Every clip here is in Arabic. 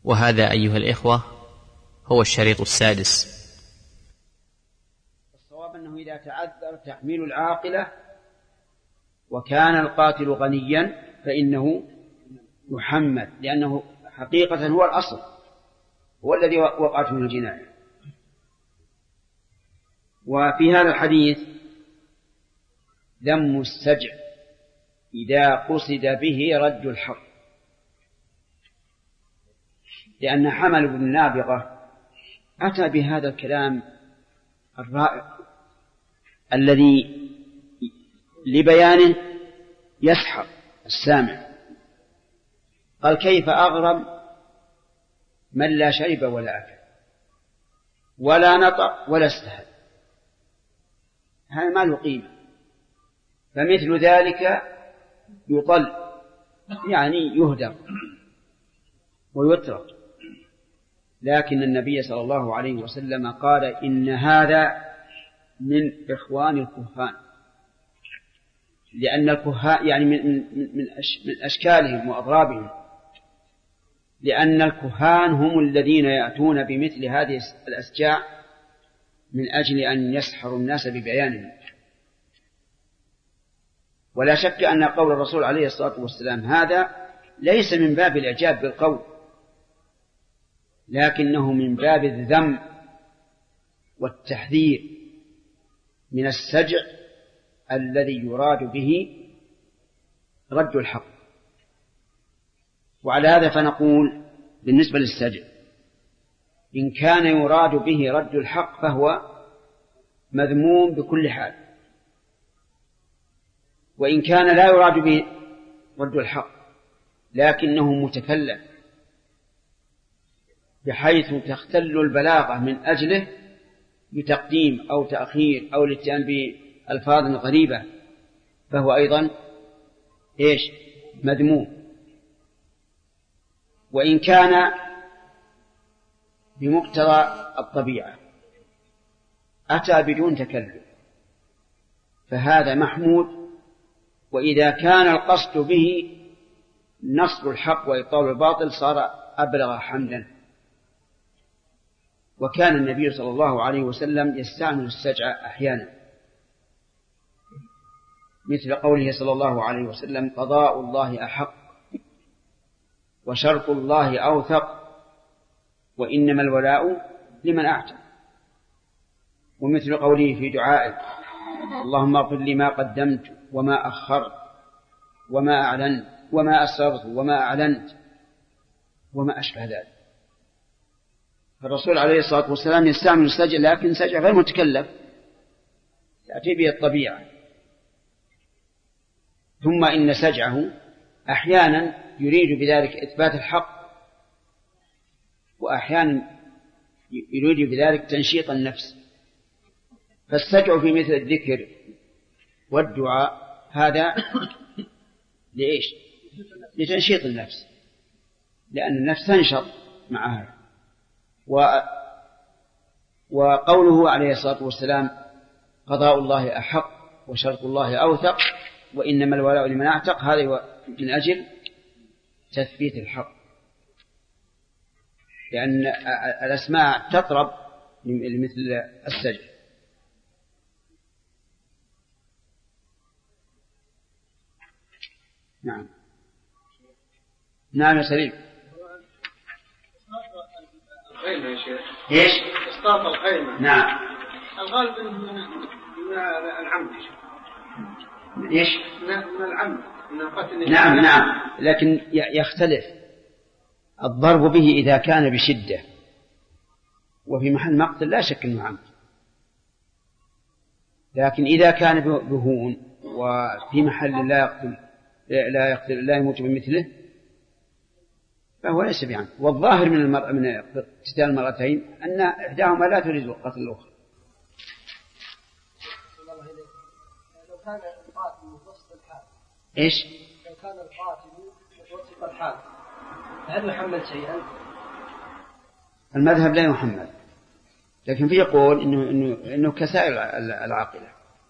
وهذا أيها الإخوة هو الشريط السادس. الصواب أنه إذا تعذر تحميل العاقلة وكان القاتل غنيا فإنه يحمل، لأنه حقيقة هو الأصل، هو الذي وقعت من الجناية. وفي هذا الحديث ذم السجع إذا قصد به رد الحق، لأن حمل بن نابغة أتى بهذا الكلام الرائع الذي لبيانه يسحر السامع. قال: كيف أغرم من لا شرب ولا أكل ولا نطق ولا استهل؟ هذا ما له قيمة. فمثل ذلك يطل، يعني يهدر ويترك. لكن النبي صلى الله عليه وسلم قال: إن هذا من إخوان الكهان، لأن الكهان يعني من أشكالهم وأضرابهم، لأن الكهان هم الذين يأتون بمثل هذه الأسجاع من أجل أن يسحروا الناس ببيانهم. ولا شك أن قول الرسول عليه الصلاة والسلام هذا ليس من باب الإعجاب بالقول، لكنه من باب الذم والتحذير من السجع الذي يراد به رد الحق. وعلى هذا فنقول بالنسبة للسجع: إن كان يراد به رد الحق فهو مذموم بكل حال، وإن كان لا يراد به رد الحق لكنه متكلم بحيث تختل البلاغة من أجله بتقديم أو تأخير أو الاتيان بألفاظ غريبة، فهو أيضا مذموم. وإن كان بمقتضى الطبيعة أتى بدون تكلف فهذا محمود. وإذا كان القصد به نصر الحق وإبطال الباطل صار أبلغ حمدا. وكان النبي صلى الله عليه وسلم يستعمل السجع أحيانا، مثل قوله صلى الله عليه وسلم: قضاء الله أحق وشرط الله أوثق وإنما الولاء لمن أعتق. ومثل قوله في دعائه: اللهم اغفر لي ما قدمت وما أخرت وما أعلنت وما أسررت وما أعلنت وما أشبه ذلك. فالرسول عليه الصلاة والسلام يستعمل السجع، لكن سجع غير متكلف تأتي به الطبيعة. ثم إن سجعه أحيانا يريد بذلك إثبات الحق، وأحيانا يريد بذلك تنشيط النفس. فالسجع في مثل الذكر والدعاء هذا لإيش؟ لتنشيط النفس، لأن النفس تنشط معها. وقوله عليه الصلاة والسلام: قضاء الله أحق وشرط الله أوثق وإنما الولاء لمن أعتق، هذا من أجل تثبيت الحق، لأن الأسماء تطرب مثل السجع. نعم نعم يا سليم. القيمة يا شيخ. إيش؟ إسقاط القيمة. نعم. الغالب من العمد. إيش؟ من العمد. نعم نعم، لكن يختلف الضرب به إذا كان بشدة وفي محل مقتل لا شك أنه عمد، لكن إذا كان بهون وفي محل لا يموت بمثله فهو ليس بعمد. والظاهر من اقتتال المرأتين أن إحداهما لا تريد قتل الأخرى. لو كان القاتل متوسط الحال. إيش؟ لو كان القاتل متوسط الحال هل يحمل شيئا؟ المذهب لا يحمل، لكن في يقول إنه كسائر العاقلة،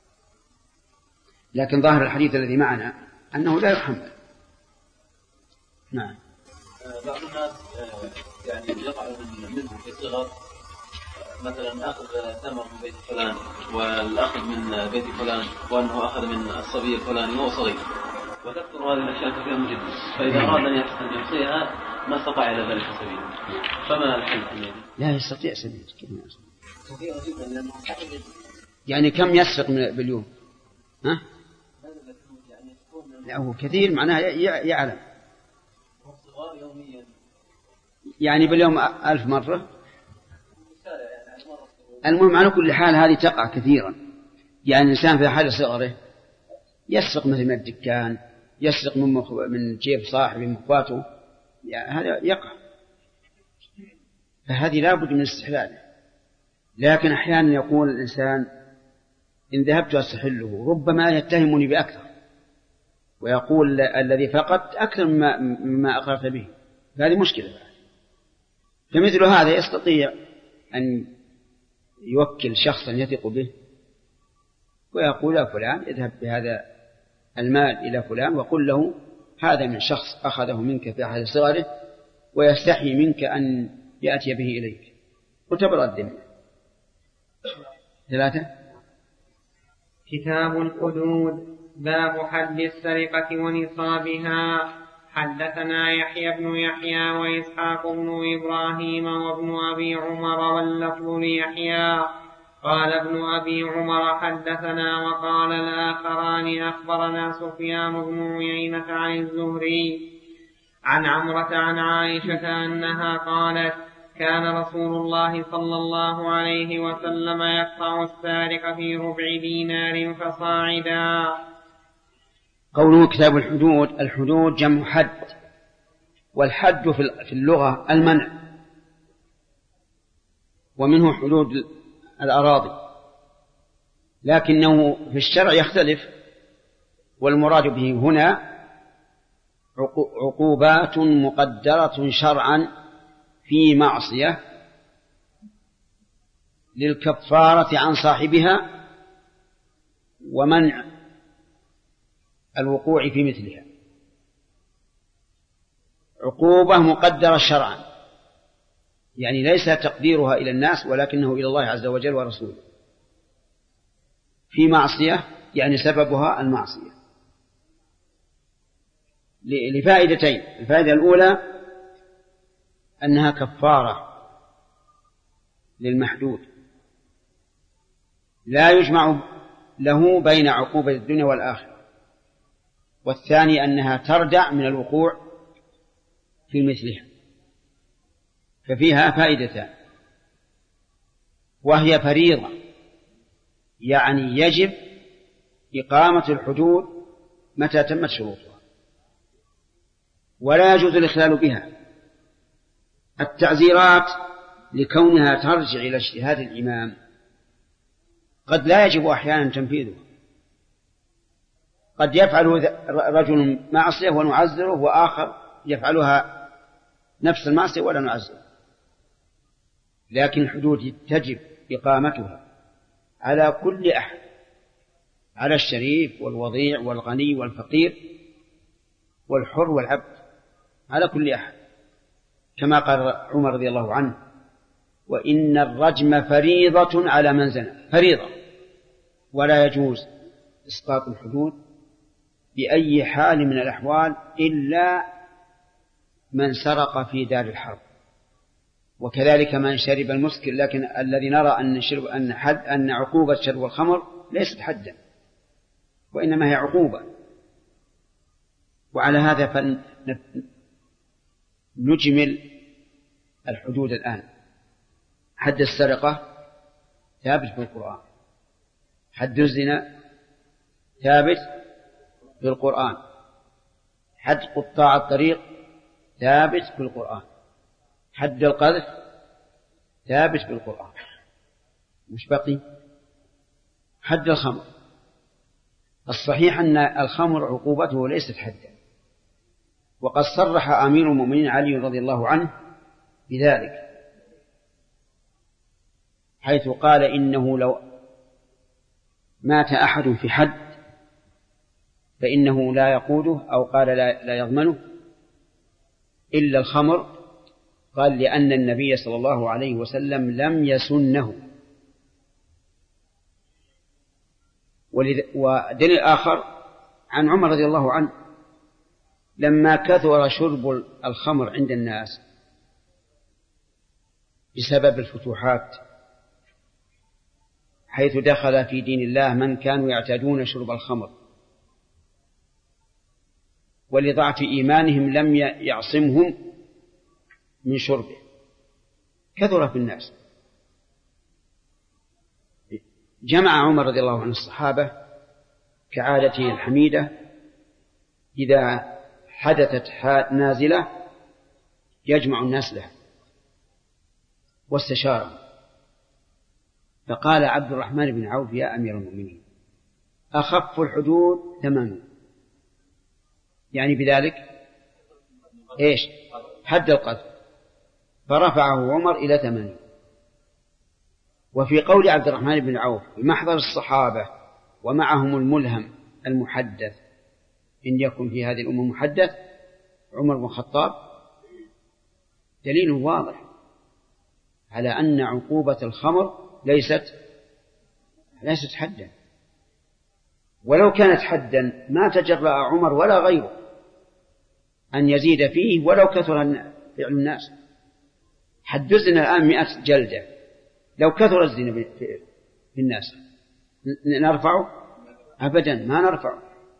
لكن ظاهر الحديث الذي معنا أنه لا يحمل. نعم. بعض الناس يعني يقع منه في الصغر، مثلا أخذ ثمر من بيت فلان والأخذ من بيت فلان، وأنه أخذ من الصبي الفلاني وهو صغير، وتكثر هذه الأشياء كثيرا جدا، فإذا أراد أن يحصيها ما استطاع إلى ذلك سبيلا، فما الحل؟ لا يستطيع سبيل. يعني كم يسرق باليوم؟ ها؟ لا هو كثير، معناه يعلم يعني باليوم 1000 مرة. المهم على كل حال هذه تقع كثيرا، يعني الإنسان في حال صغره يسرق مثل من الدكان، يسرق من جيب صاحبه من اخواته، يعني هذا يقع، فهذه لا بد من استحلاله. لكن أحيانا يقول الإنسان إن ذهبت أستحله ربما يتهمني بأكثر، ويقول الذي فقدت أكثر مما أقررت به، هذه مشكلة. فمثل هذا يستطيع أن يوكل شخصا يثق به ويقول يا فلان اذهب بهذا المال إلى فلان وقل له هذا من شخص أخذه منك في أحد صغره ويستحي منك أن يأتي به إليك وتبرأ الذمة. 3. كتاب الحدود. باب حد السرقة ونصابها. حدثنا يحيى بن يحيى وإسحاق بن إبراهيم وابن أبي عمر واللفظ ليحيى قال ابن أبي عمر حدثنا وقال الآخران أخبرنا سفيان بن عيينة عن الزهري عن عمرة عن عائشة أنها قالت كان رسول الله صلى الله عليه وسلم يقطع السارق في ربع دينار فصاعدا. قوله كتاب الحدود. الحدود جمع حد، والحد في اللغة المنع، ومنه حدود الأراضي، لكنه في الشرع يختلف، والمراد به هنا عقوبات مقدرة شرعا في معصية للكفارة عن صاحبها ومنع الوقوع في مثلها. عقوبة مقدرة شرعا يعني ليس تقديرها إلى الناس ولكنه إلى الله عز وجل ورسوله، في معصية يعني سببها المعصية، لفائدتين. الفائدة الأولى أنها كفارة للمحدود لا يجمع له بين عقوبة الدنيا والآخرة، والثاني أنها تردع من الوقوع في مثلها، ففيها فائدتان، وهي فريضة يعني يجب إقامة الحدود متى تمت شروطها ولا يجوز الإخلال بها. التعزيرات لكونها ترجع إلى اجتهاد الإمام قد لا يجب أحيانا تنفيذه، قد يفعل رجل معصية ونعزره وآخر يفعلها نفس المعصية ولا نعزره، لكن الحدود تجب إقامتها على كل أحد، على الشريف والوضيع والغني والفقير والحر والعبد، على كل أحد، كما قال عمر رضي الله عنه وإن الرجم فريضة على من زنى، فريضة، ولا يجوز إسقاط الحدود بأي حال من الأحوال إلا من سرق في دار الحرب، وكذلك من شرب المسكر، لكن الذي نرى أن عقوبة شرب الخمر ليست حدا وإنما هي عقوبة. وعلى هذا فنجمل الحدود الآن. حد السرقة ثابت في القرآن، حد الزنا ثابت في القرآن، حد قطاع الطريق ثابت في القرآن، حد القذف ثابت في القرآن، مش بقي حد الخمر. الصحيح أن الخمر عقوبته ليست حدا، وقد صرح أمير المؤمنين علي رضي الله عنه بذلك حيث قال إنه لو مات أحد في حد فإنه لا يقوده، أو قال لا يضمنه إلا الخمر قال لأن النبي صلى الله عليه وسلم لم يسنه. ودليل آخر عن عمر رضي الله عنه لما كثر شرب الخمر عند الناس بسبب الفتوحات، حيث دخل في دين الله من كانوا يعتادون شرب الخمر، ولضعف إيمانهم لم يعصمهم من شربه، كثر في الناس. جمع عمر رضي الله عنه الصحابة كعادته الحميدة، إذا حدثت نازلة يجمع الناس لها، واستشارهم، فقال عبد الرحمن بن عوف: يا أمير المؤمنين، أخف الحدود 8، يعني بذلك إيش؟ حد القذف، فرفعه عمر إلى 8. وفي قول عبد الرحمن بن عوف بمحضر الصحابة ومعهم الملهم المحدث، إن يكن في هذه الأمة محدث عمر بن الخطاب، دليل واضح على أن عقوبة الخمر ليست حدا، ولو كانت حدا ما تجرأ عمر ولا غيره أن يزيد فيه ولو كثر فعل الناس. حد الزنا الآن 100 جلدة، لو كثر الزنا في الناس نرفعه؟ أبدا ما نرفعه.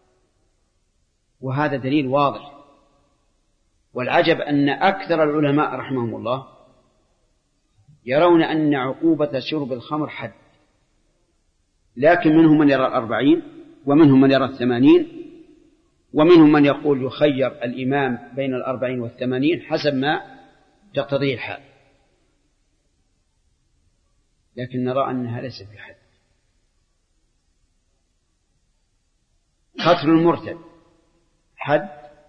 وهذا دليل واضح. والعجب أن أكثر العلماء رحمهم الله يرون أن عقوبة شرب الخمر حد، لكن منهم من يرى 40، ومنهم من يرى 80، ومنهم من يقول يخير الإمام بين 40 و80 حسب ما تقتضيه الحال، لكن نرى أنها ليست بحد. قتل المرتد حد؟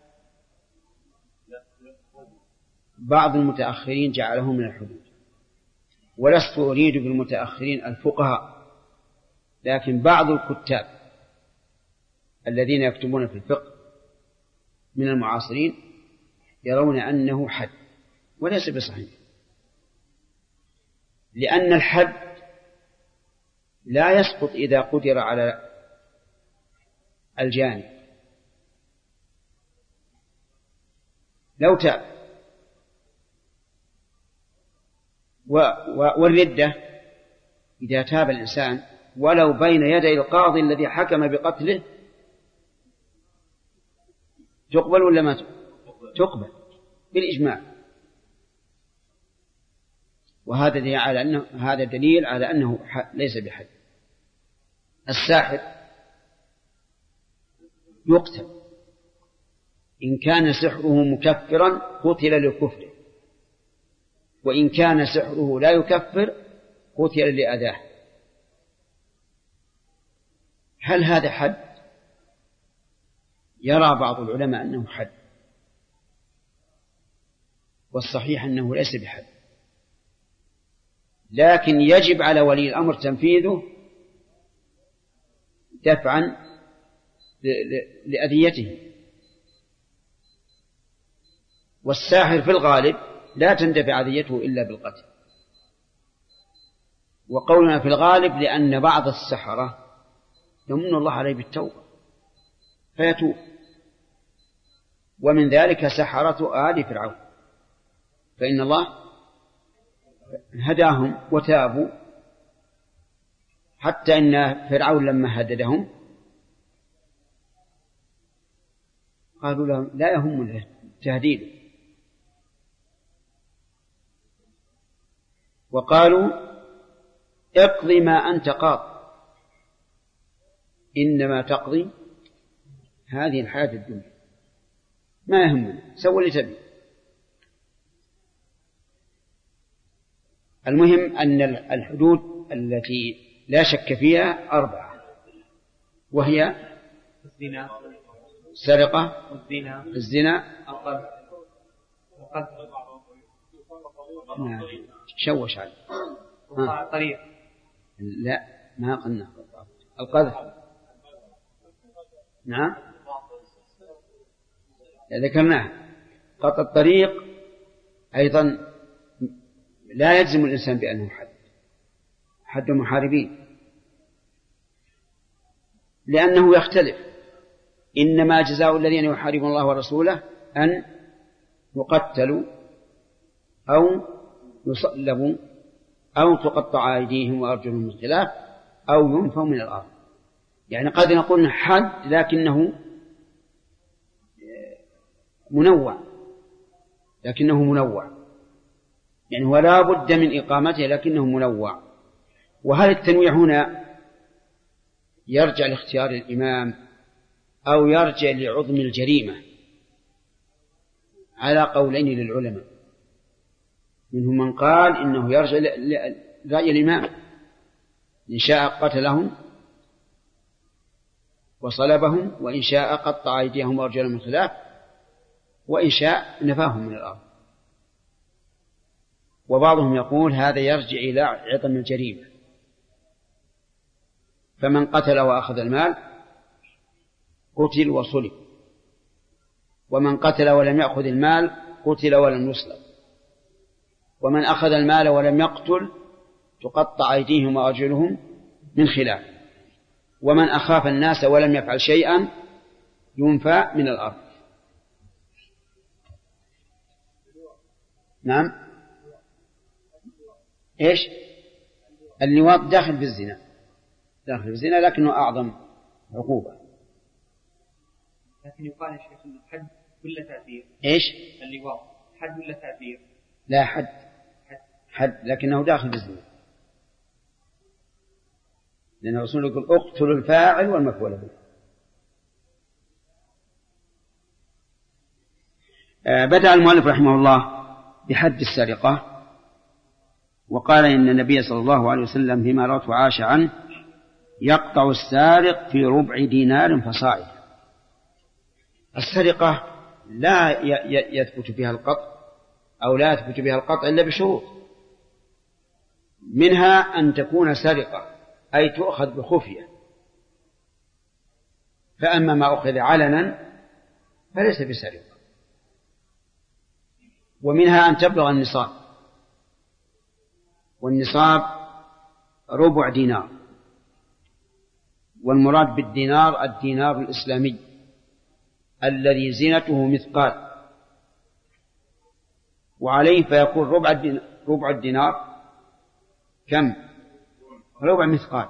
بعض المتأخرين جعله من الحدود، ولست أريد بالمتأخرين الفقهاء، لكن بعض الكتاب الذين يكتبون في الفقه من المعاصرين يرون أنه حد، وليس بصحيح، لأن الحد لا يسقط إذا قدر على الجاني. لو تاب، والردة إذا تاب الإنسان ولو بين يدي القاضي الذي حكم بقتله تقبل ولا ما تقبل بالإجماع. وهذا دليل على أنه ليس بحد. الساحر يقتل إن كان سحره مكفرا قتل لكفره، وإن كان سحره لا يكفر قتل لأذاه. هل هذا حد؟ يرى بعض العلماء أنه حد، والصحيح أنه ليس بحد، لكن يجب على ولي الأمر تنفيذه دفعا لأذيته. والساحر في الغالب لا تندفع أذيته إلا بالقتل. وقولنا في الغالب لأن بعض السحرة يمن الله عليه بالتوبة فيتوب، ومن ذلك سحرة آل فرعون، فإن الله هداهم وتابوا، حتى إن فرعون لما هددهم قالوا لهم لا يهم التهديد، وقالوا اقضي ما أنت قاض إنما تقضي هذه الحياة الدنيا، ما يهمنا، سوى اللي تبي. المهم أن الحدود التي لا شك فيها 4، وهي الزنا، السرقة، الزنا، القذف، شوش عليه الطريق، لا ما قلنا القذف، نعم ذكرناه، قطع الطريق أيضا لا يجزم الإنسان بأنه حد المحاربين، لأنه يختلف. إنما جزاء الذين يحاربون الله ورسوله أن يقتلوا أو يصلبوا أو تقطع أيديهم وأرجلهم من خلاف أو ينفوا من الأرض. يعني قد نقول حد لكنه منوع، يعني ولا بد من إقامته لكنه منوع. وهل التنويع هنا يرجع لاختيار الإمام أو يرجع لعظم الجريمة؟ على قولين للعلماء، منهم من قال إنه يرجع لرأي الإمام، إن شاء قتلهم وصلبهم، وإن شاء قطع أيديهم وأرجلهم من خلاف، وإن شاء نفاهم من الأرض. وبعضهم يقول هذا يرجع إلى عظم الجريمة، فمن قتل وأخذ المال قتل وصلب، ومن قتل ولم يأخذ المال قتل ولم يصلب، ومن أخذ المال ولم يقتل تقطع أيديهم وأرجلهم من خلاف، ومن أخاف الناس ولم يفعل شيئا ينفى من الأرض. نعم. إيش؟ اللواط داخل في الزنا لكنه أعظم عقوبة. لكن يقال يا شيخ إنه حد ولا تعذير؟ إيش؟ اللواط حد ولا تعذير؟ لا حد لكنه داخل في الزنا، لأن الرسول يقول اقتلوا الفاعل والمفعول به. بدأ المؤلف رحمه الله بحد السرقة، وقال إن النبي صلى الله عليه وسلم فيما رواه عائشة عنه يقطع السارق في ربع دينار فصاعدا. السرقة لا يثبت بها القطع أو لا يثبت بها القطع إلا بشروط، منها أن تكون سرقة أي تؤخذ بخفية، فأما ما أخذ علنا فليس بسرقة. ومنها أن تبلغ النصاب، والنصاب ربع دينار، والمراد بالدينار الدينار الإسلامي الذي زينته مثقال، وعليه فيكون ربع الدينار كم؟ ربع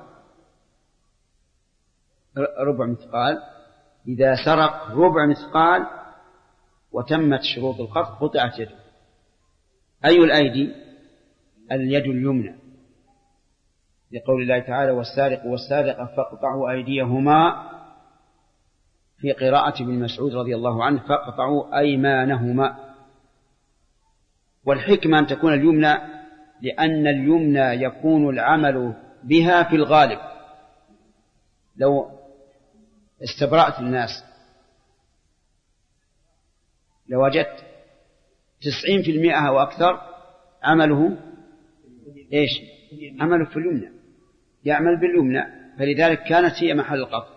مثقال. إذا سرق ربع مثقال وتمت شروط القطع قطعت يده. أي الأيدي؟ اليد اليمنى، لقول الله تعالى والسارق والسارقة فاقطعوا أيديهما، في قراءة ابن مسعود رضي الله عنه فاقطعوا أيمانهما. والحكمة أن تكون اليمنى لأن اليمنى يكون العمل بها في الغالب. لو استبرأت الناس لوجدت 90% أو أكثر عمله إيش؟ عمله في اليمنى، يعمل باليمنى، فلذلك كانت هي محل القطع.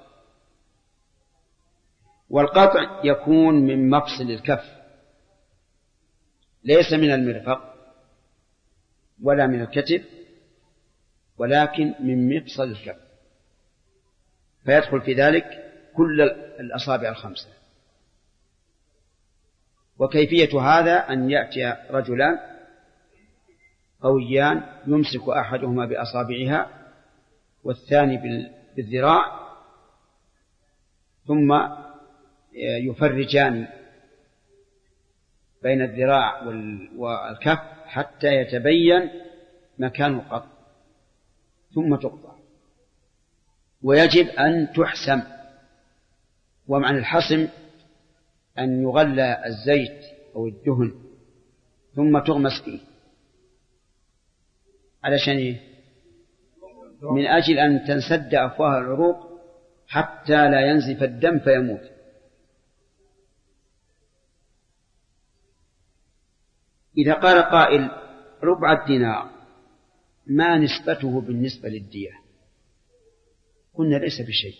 والقطع يكون من مفصل الكف، ليس من المرفق ولا من الكتف، ولكن من مفصل الكف، فيدخل في ذلك كل الأصابع 5. وكيفية هذا أن يأتي رجلان قويان يمسك أحدهما بأصابعها والثاني بالذراع، ثم يفرجان بين الذراع والكف حتى يتبين مكان القطع، ثم تقطع. ويجب أن تحسم، ومعنى الحسم أن يغلى الزيت أو الدهن ثم تغمس فيه. علشان من أجل أن تنسد أفواه العروق حتى لا ينزف الدم فيموت. إذا قال قائل ربع الدينار ما نسبته بالنسبة للدية؟ قلنا ليس بشيء،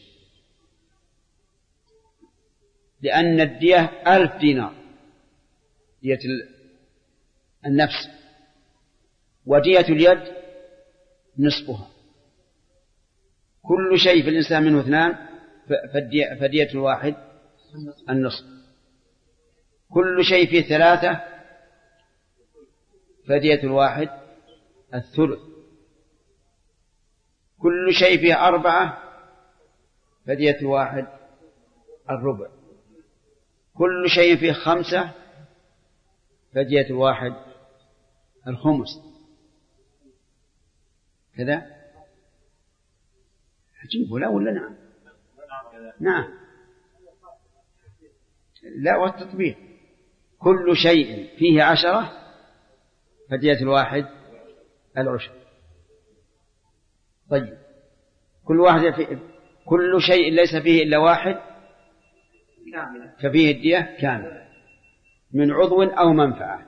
لأن الدية 1000 دينار، دية النفس، ودية اليد نصفها. كل شيء في الإنسان منه 2 فدية الواحد النصف. كل شيء فيه 3 فدية الواحد الثلث. كل شيء فيه 4 فدية الواحد الربع. كل شيء فيه 5 فدية الواحد الخمس. كذا عجيب ولا نعم؟ نعم. لا، والتطبيق كل شيء فيه 10 فدية الواحد العشر. طيب كل شيء ليس فيه إلا واحد ففيه الدية كاملة من عضو أو منفعة.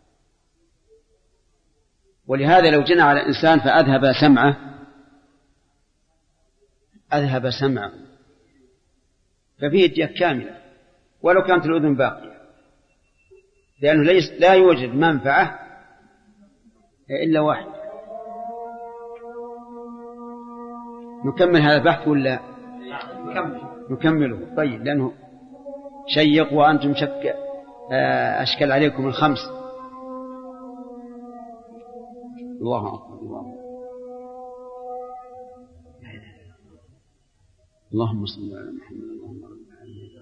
ولهذا لو جنى على إنسان فأذهب سمعه ففيه الدية كاملة ولو كانت الأذن باقية، لأنه لا يوجد منفعة إلا واحد. نكمل هذا البحث ولا نكمله؟ طيب، لأنه شيق وأنتم أشكل عليكم الخمس. الله أكبر. اللهم صل على محمد. اللهم رب العالمين.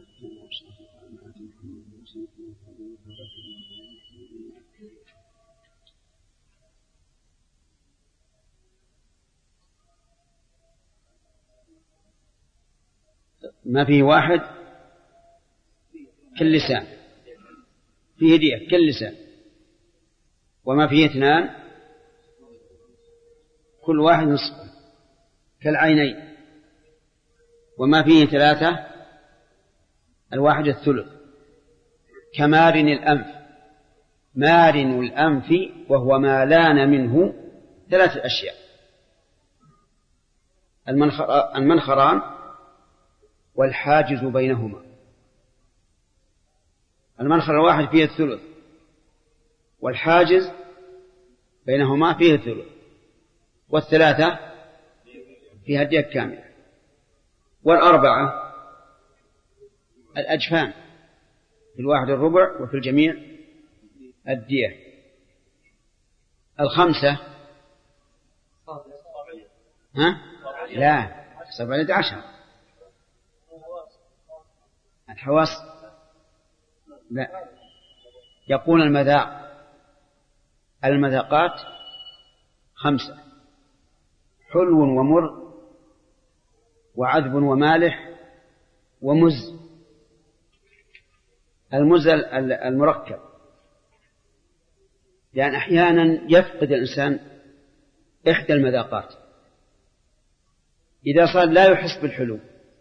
ما فيه واحد كاللسان، فيه دية كاللسان. وما فيه 2 كل واحد نصف كالعينين. وما فيه 3 الواحد الثلث كمارن الأنف. مارن الأنف وهو ما لان منه 3 أشياء: المنخران والحاجز بينهما. المنخر الواحد فيه الثلث والحاجز بينهما فيه الثلث، والثلاثة فيها الدية كاملة. وال4 الأجفان، في الواحد الربع وفي الجميع الدية. 5 لا 17 الحواس لا. يقول المذاقات 5: حلو ومر وعذب ومالح ومز. المز المركب، لأن أحيانا يفقد الإنسان إحدى المذاقات. إذا صار لا يحس بالحلو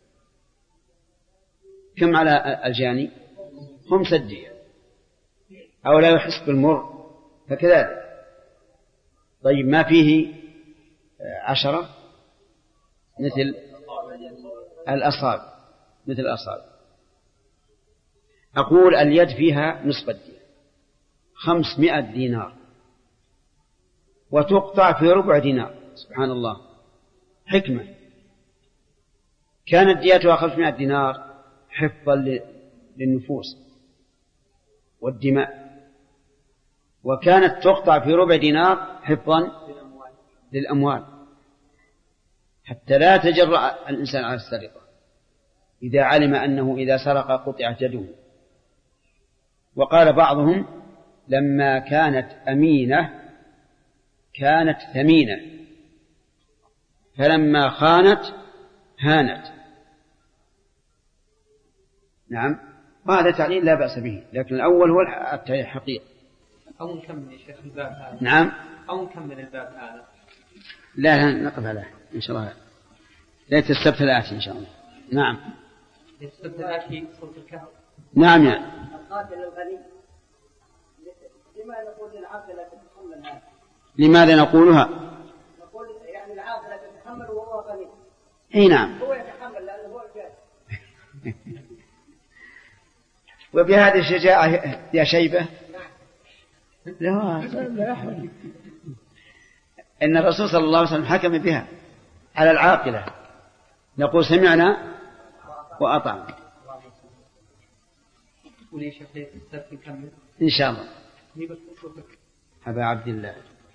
كم على الجاني؟ 5 الدية. أو لا يحس بالمر فكذلك. طيب، ما فيه 10 مثل الأصابع. أقول اليد فيها نصف الدية 500 دينار، وتقطع في ربع دينار. سبحان الله، حكمة. كانت ديتها 500 دينار حفظا للنفوس والدماء، وكانت تقطع في ربع دينار حفظا للأموال، حتى لا تجرأ الإنسان على السرقة إذا علم أنه إذا سرق قطعت يده. وقال بعضهم: لما كانت أمينة كانت ثمينة، فلما خانت هانت. نعم، وهذا تعليل لا بأس به، لكن الأول هو الحقيقة. أو نكمل يا شيخ الباب هذا. نعم، أو نكمل الباب هذا. لا نقف عليه إن شاء الله، ليت السبت الآتي إن شاء الله. نعم، السبت الآتي صوت الكهف. نعم يعني. القاتل الغني لماذا نقول للعاقلة تتحمل هذا؟ لماذا نقولها؟ نقول يعني العاقلة تتحمل وهو غني. اي نعم، هو يتحمل لأنه هو الجاهل. وبهذه الشجاعة يا شيبة. لا إن الرسول صلى الله عليه وسلم حكم بها على العاقلة، نقول سمعنا وأطعنا. إن شاء الله. أبا عبد الله.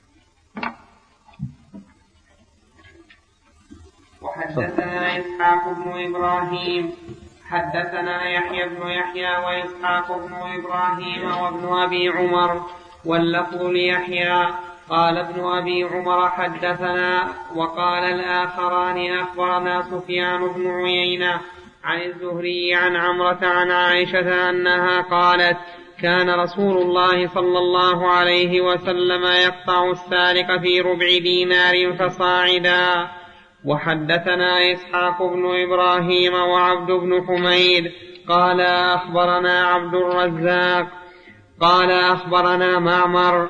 وحدثنا إسحاق بن إبراهيم حدثنا يحيى بن يحيى وإسحاق بن إبراهيم وابن أبي عمر واللفظ ليحيى قال ابن أبي عمر حدثنا وقال الآخران أخبرنا سفيان بن عيينة عن الزهري عن عمرة عن عائشة أنها قالت كان رسول الله صلى الله عليه وسلم يقطع السارق في ربع دينار فصاعدا. وحدثنا إسحاق بن إبراهيم وعبد بن حميد قال أخبرنا عبد الرزاق قال أخبرنا معمر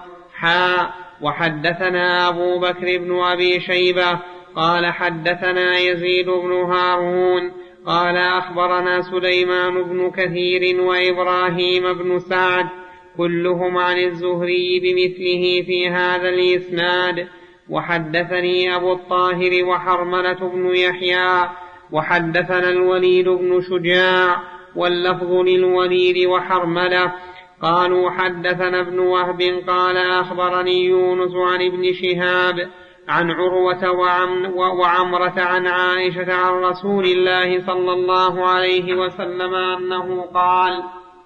وحدثنا أبو بكر بن أبي شيبة قال حدثنا يزيد بن هارون قال أخبرنا سليمان بن كثير وإبراهيم بن سعد كلهم عن الزهري بمثله في هذا الإسناد. وحدثني أبو الطاهر وحرملة بن يحيى وحدثنا الوليد بن شجاع واللفظ للوليد وحرملة قالوا حدثنا ابن وهب قال أخبرني يونس عن ابن شهاب عن عروة وعمرة عن عائشة عن رسول الله صلى الله عليه وسلم أنه قال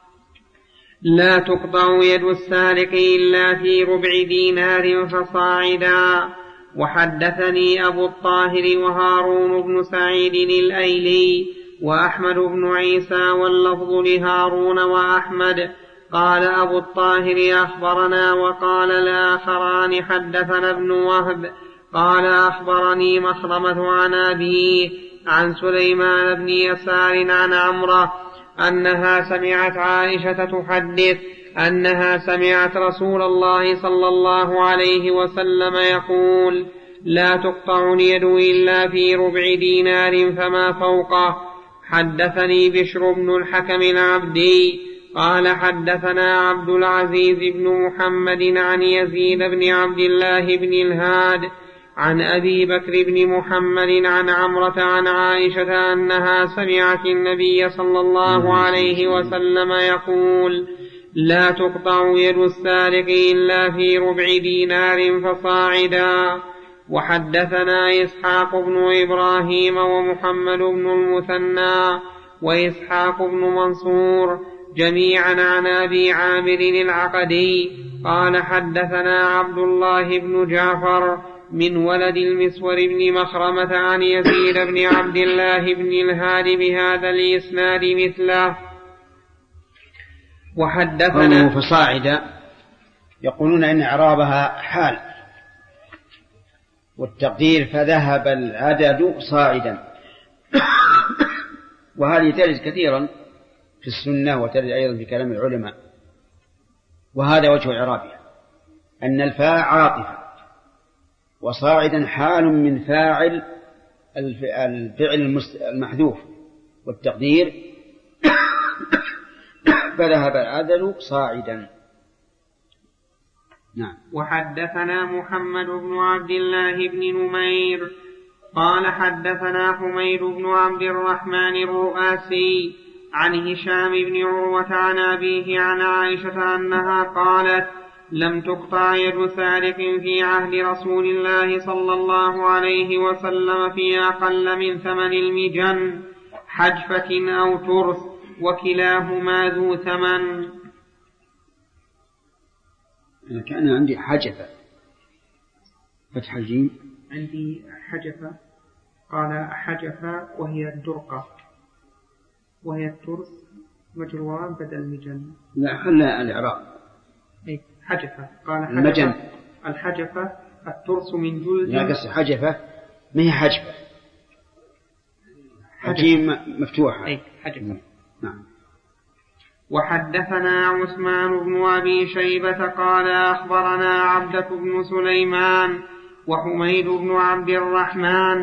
لا تقطع يد السارق إلا في ربع دينار فصاعدا. وحدثني أبو الطاهر وهارون بن سعيد الأيلي وأحمد بن عيسى واللفظ لهارون وأحمد قال أبو الطاهر أخبرنا وقال الآخران حدثنا ابن وهب قال أخبرني مخرمة عن أبيه عن سليمان بن يسار عن عمرة أنها سمعت عائشة تحدث أنها سمعت رسول الله صلى الله عليه وسلم يقول لا تقطع اليد إلا في ربع دينار فما فوقه. حدثني بشر بن الحكم العبدي قال حدثنا عبد العزيز بن محمد عن يزيد بن عبد الله بن الهاد عن أبي بكر بن محمد عن عمرة عن عائشة أنها سمعت النبي صلى الله عليه وسلم يقول لا تقطع يد السارق إلا في ربع دينار فصاعدا. وحدثنا إسحاق بن إبراهيم ومحمد بن المثنى وإسحاق بن منصور جميعا عن أبي عامر العقدي قال حدثنا عبد الله بن جعفر من ولد المسور بن مخرمة عن يزيد بن عبد الله بن الهاد بهذا الإسناد مثله. وحدثنا فصاعدا يقولون إن إعرابها حال والتقدير فذهب العدد صاعدا وهذه ترد كثيرا في السنة وترد أيضا في كلام العلماء. وهذا وجه إعرابها أن الفاء عاطفة وصاعدا حال من فاعل الفعل المحذوف والتقدير فذهب العدل صاعدا. نعم. وحدثنا محمد بن عبد الله بن نمير قال حدثنا حميد بن عبد الرحمن الرؤاسي عن هشام بن عروة عن أبيه عن عائشة أنها قالت لم تقطع يد سارق في عهد رسول الله صلى الله عليه وسلم في أقل من ثمن المجن حجفة أو ترس وكلاهما ذو ثمن. كان عندي حجفة فتح الجيم عندي حجفة قال حجفة وهي الدرقة وهي الترس مجروان بدل المجن. لا خلى الإعراب حجفة قال حجفة المجن الحجفة الترس من جلد. لا قصة حجفة ما هي حجفة حجيم مفتوحة حجفة. نعم. وحدثنا عثمان بن أبي شيبة قال أخبرنا عبدة بن سليمان وحميد بن عبد الرحمن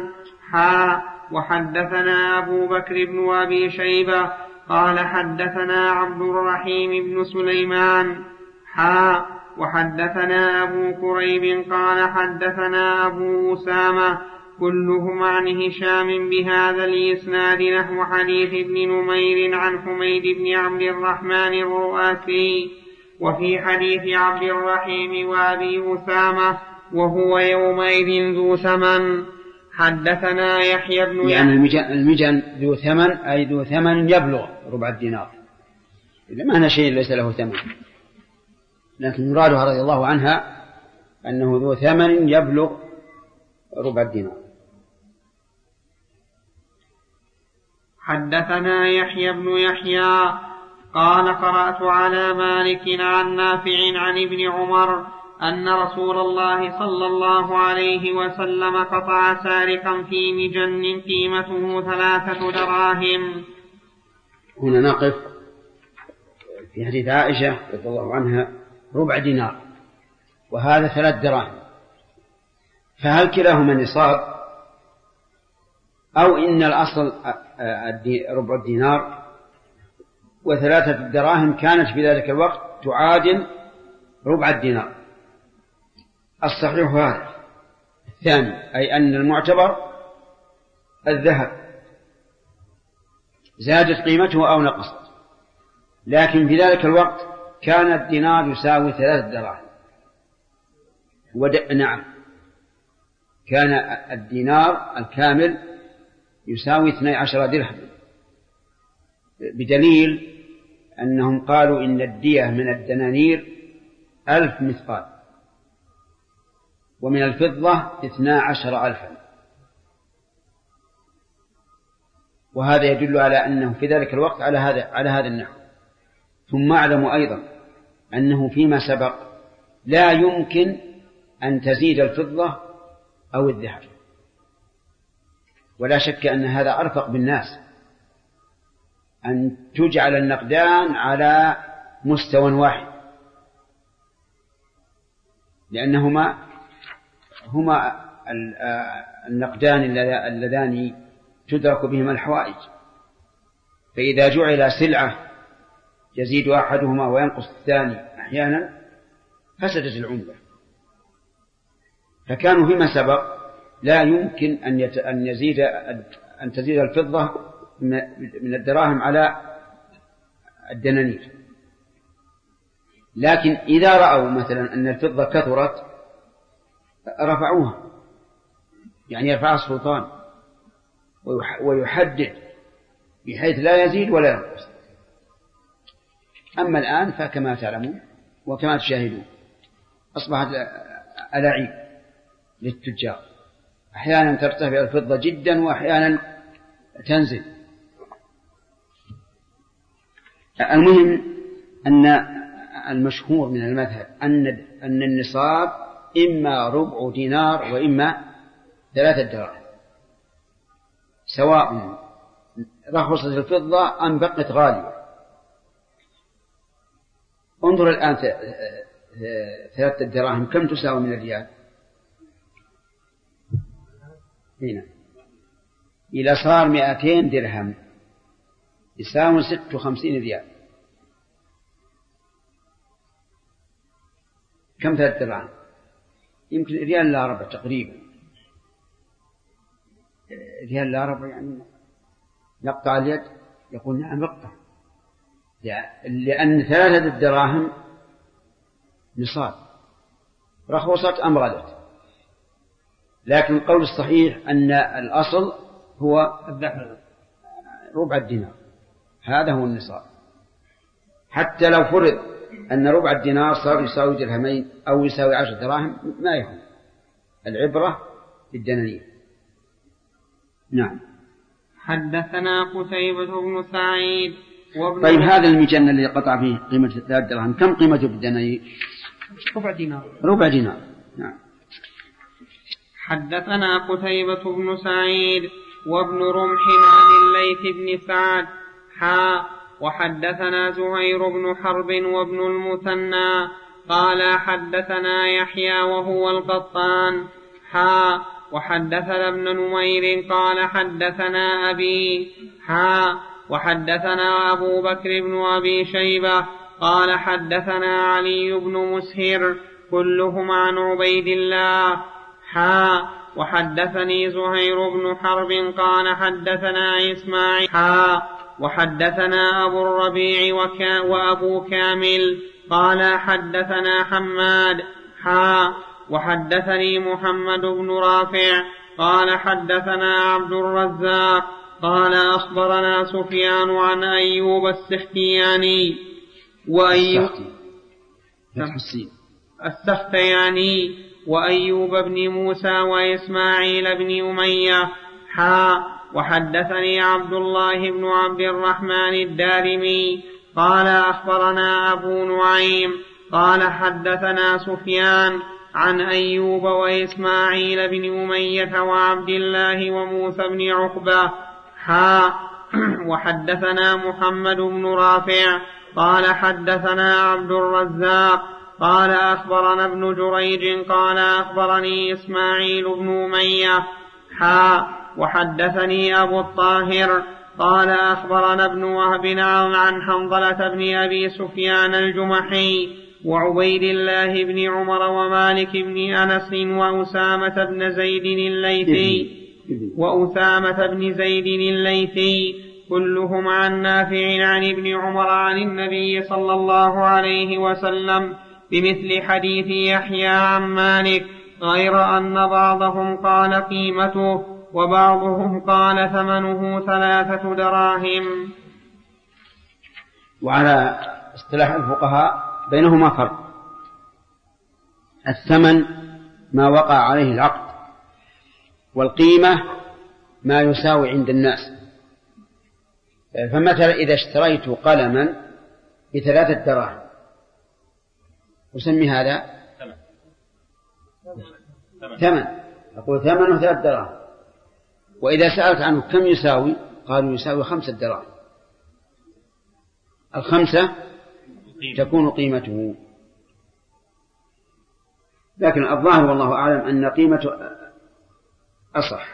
وحدثنا أبو بكر بن أبي شيبة قال حدثنا عبد الرحيم بن سليمان وحدثنا أبو كريب قال حدثنا أبو أسامة كلهم عن هشام بهذا الإسناد نحو حديث ابن نمير عن حميد بن عبد الرحمن الرؤاسي. وفي حديث عبد الرحيم وأبي أسامة وهو يومئذ ذو ثمن. حدثنا يحيى بن يعني المجن ذو ثمن أي ذو ثمن يبلغ ربع الدينار، إذا ما هنا شيء ليس له ثمن، لكن مرادها رضي الله عنها أنه ذو ثمن يبلغ ربع الدينار. حدثنا يحيى بن يحيى قال قرأت على مالك عن نافع عن ابن عمر أن رسول الله صلى الله عليه وسلم قطع سارقا في مجن قيمته 3 دراهم. هنا نقف في حديث عائشة رضي الله عنها ربع دينار وهذا 3 دراهم، فهل كلاهما نصاب أو إن الأصل ربع الدينار و3 دراهم كانت في ذلك الوقت تعادل ربع الدينار؟ الصحيح هذا الثاني، أي أن المعتبر الذهب زادت قيمته أو نقصت، لكن في ذلك الوقت كان الدينار يساوي 3 دراهم. نعم، كان الدينار الكامل يساوي 12 درهم، بدليل أنهم قالوا إن الدية من الدنانير 1000 مثقال ومن الفضة 12,000، وهذا يدل على أنه في ذلك الوقت على هذا النحو. ثم أعلم أيضا أنه فيما سبق لا يمكن أن تزيد الفضة أو الذهب، ولا شك أن هذا أرفق بالناس، أن تجعل النقدان على مستوى واحد، لأنهما هما النقدان اللذان تدرك بهما الحوائج، فإذا جعل سلعة يزيد أحدهما وينقص الثاني أحيانا فسدت العملة. فكانوا فيما سبق لا يمكن أن تزيد الفضة من الدراهم على الدنانير، لكن إذا رأوا مثلا أن الفضة كثرت رفعوها، يعني يرفعها السلطان ويحدد بحيث لا يزيد ولا ينقص. أما الآن فكما تعلمون وكما تشاهدون أصبحت ألاعيب للتجار، أحيانا ترتفع الفضة جدا وأحيانا تنزل. المهم أن المشهور من المذهب أن النصاب إما ربع دينار وإما 3 دراهم، سواء رخصت الفضة أم بقت غالية. انظر الآن 3 دراهم كم تساوي من الريال؟ هنا إذا صار 200 درهم يساوي 56 ريال. كم 3 دراهم؟ يمكن ريال لا ربع تقريبا، ريال لا ربع، يعني نقطع اليد. يقول نعم نقطع، لأن 3 دراهم نصاب، رخصت أم غلت. لكن القول الصحيح أن الأصل هو ربع الدينار، هذا هو النصاب. حتى لو فرض أن ربع الدينار صار يساوي درهمين أو يساوي 10 دراهم ما يهم، العبرة بالدنانير. نعم. حدثنا قتيبة بن سعيد طيب هذا المجن الذي قطع فيه قيمة 3 دراهم كم قيمته بالدنانير؟ ربع دينار. نعم. حدثنا قتيبة بن سعيد وابن رمح عن الليث بن سعد وحدثنا زهير بن حرب وابن المثنى قال حدثنا يحيى وهو القطان وحدثنا ابن نمير قال حدثنا أبي وحدثنا أبو بكر بن أبي شيبة قال حدثنا علي بن مسهر كلهم عن عبيد الله وحدثني زهير بن حرب قال حدثنا إسماعيل وحدثنا أبو الربيع وأبو كامل قال حدثنا حماد وحدثني محمد بن رافع قال حدثنا عبد الرزاق قال أخبرنا سفيان عن أيوب السختياني السختياني وأيوب بن موسى وإسماعيل بن أمية وحدثني عبد الله بن عبد الرحمن الدارمي قال أخبرنا أبو نعيم قال حدثنا سفيان عن أيوب وإسماعيل بن أمية وعبد الله وموسى بن عقبة وحدثنا محمد بن رافع قال حدثنا عبد الرزاق قال أخبرنا ابن جريج قال أخبرني إسماعيل بن أمية وحدثني أبو الطاهر قال أخبرنا ابن وهب عن حنظلة بن أبي سفيان الجمحي وعبيد الله بن عمر ومالك بن أنس وأسامة بن زيد الليثي كلهم عن نافع عن ابن عمر عن النبي صلى الله عليه وسلم بمثل حديث يحيى عن مالك غير أن بعضهم قال قيمته وبعضهم قال ثمنه 3 دراهم. وعلى اصطلاح الفقهاء بينهما فرق. الثمن ما وقع عليه العقد، والقيمة ما يساوي عند الناس. فمثلا إذا اشتريت قلما ب3 دراهم أسمي هذا ثمن، أقول ثمنه 3 دراهم. وإذا سألت عنه كم يساوي قالوا يساوي 5 دراهم، 5 تكون قيمته. لكن الظاهر والله أعلم أن قيمته أصح.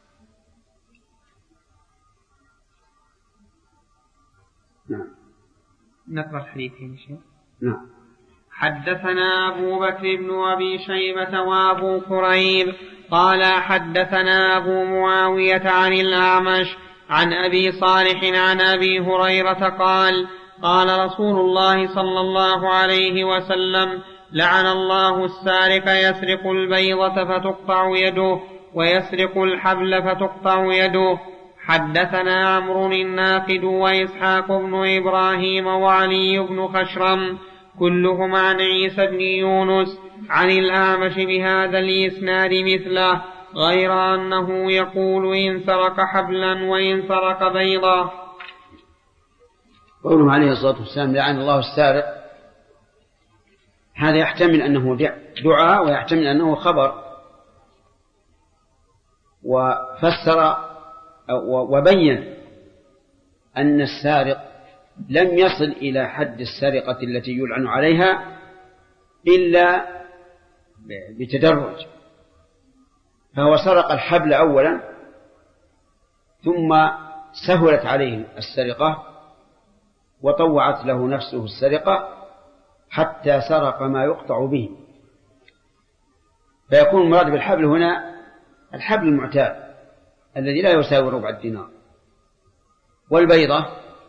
نعم. نقرأ الحديثين شيء. نعم. حدثنا أبو بكر بن أبي شيبة وأبو كريب قال حدثنا أبو معاوية عن الأعمش عن أبي صالح عن أبي هريرة قال قال رسول الله صلى الله عليه وسلم لعن الله السارق يسرق البيضة فتقطع يده ويسرق الحبل فتقطع يده. حدثنا عمرو الناقد وإسحاق بن إبراهيم وعلي بن خشرم كلهم عن عيسى بن يونس عن الأعمش بهذا الإسناد مثله غير أنه يقول إن سرق حبلا وإن سرق بيضا. قوله عليه الصلاة والسلام لعن الله السارق، هذا يحتمل أنه دعاء ويحتمل أنه خبر، وفسر وبين أن السارق لم يصل إلى حد السرقة التي يلعن عليها إلا بتدرج، فهو سرق الحبل أولا ثم سهلت عليه السرقة وطوعت له نفسه السرقة حتى سرق ما يقطع به، فيكون المراد بالحبل هنا الحبل المعتاد الذي لا يساوي ربع الدينار. والبيضة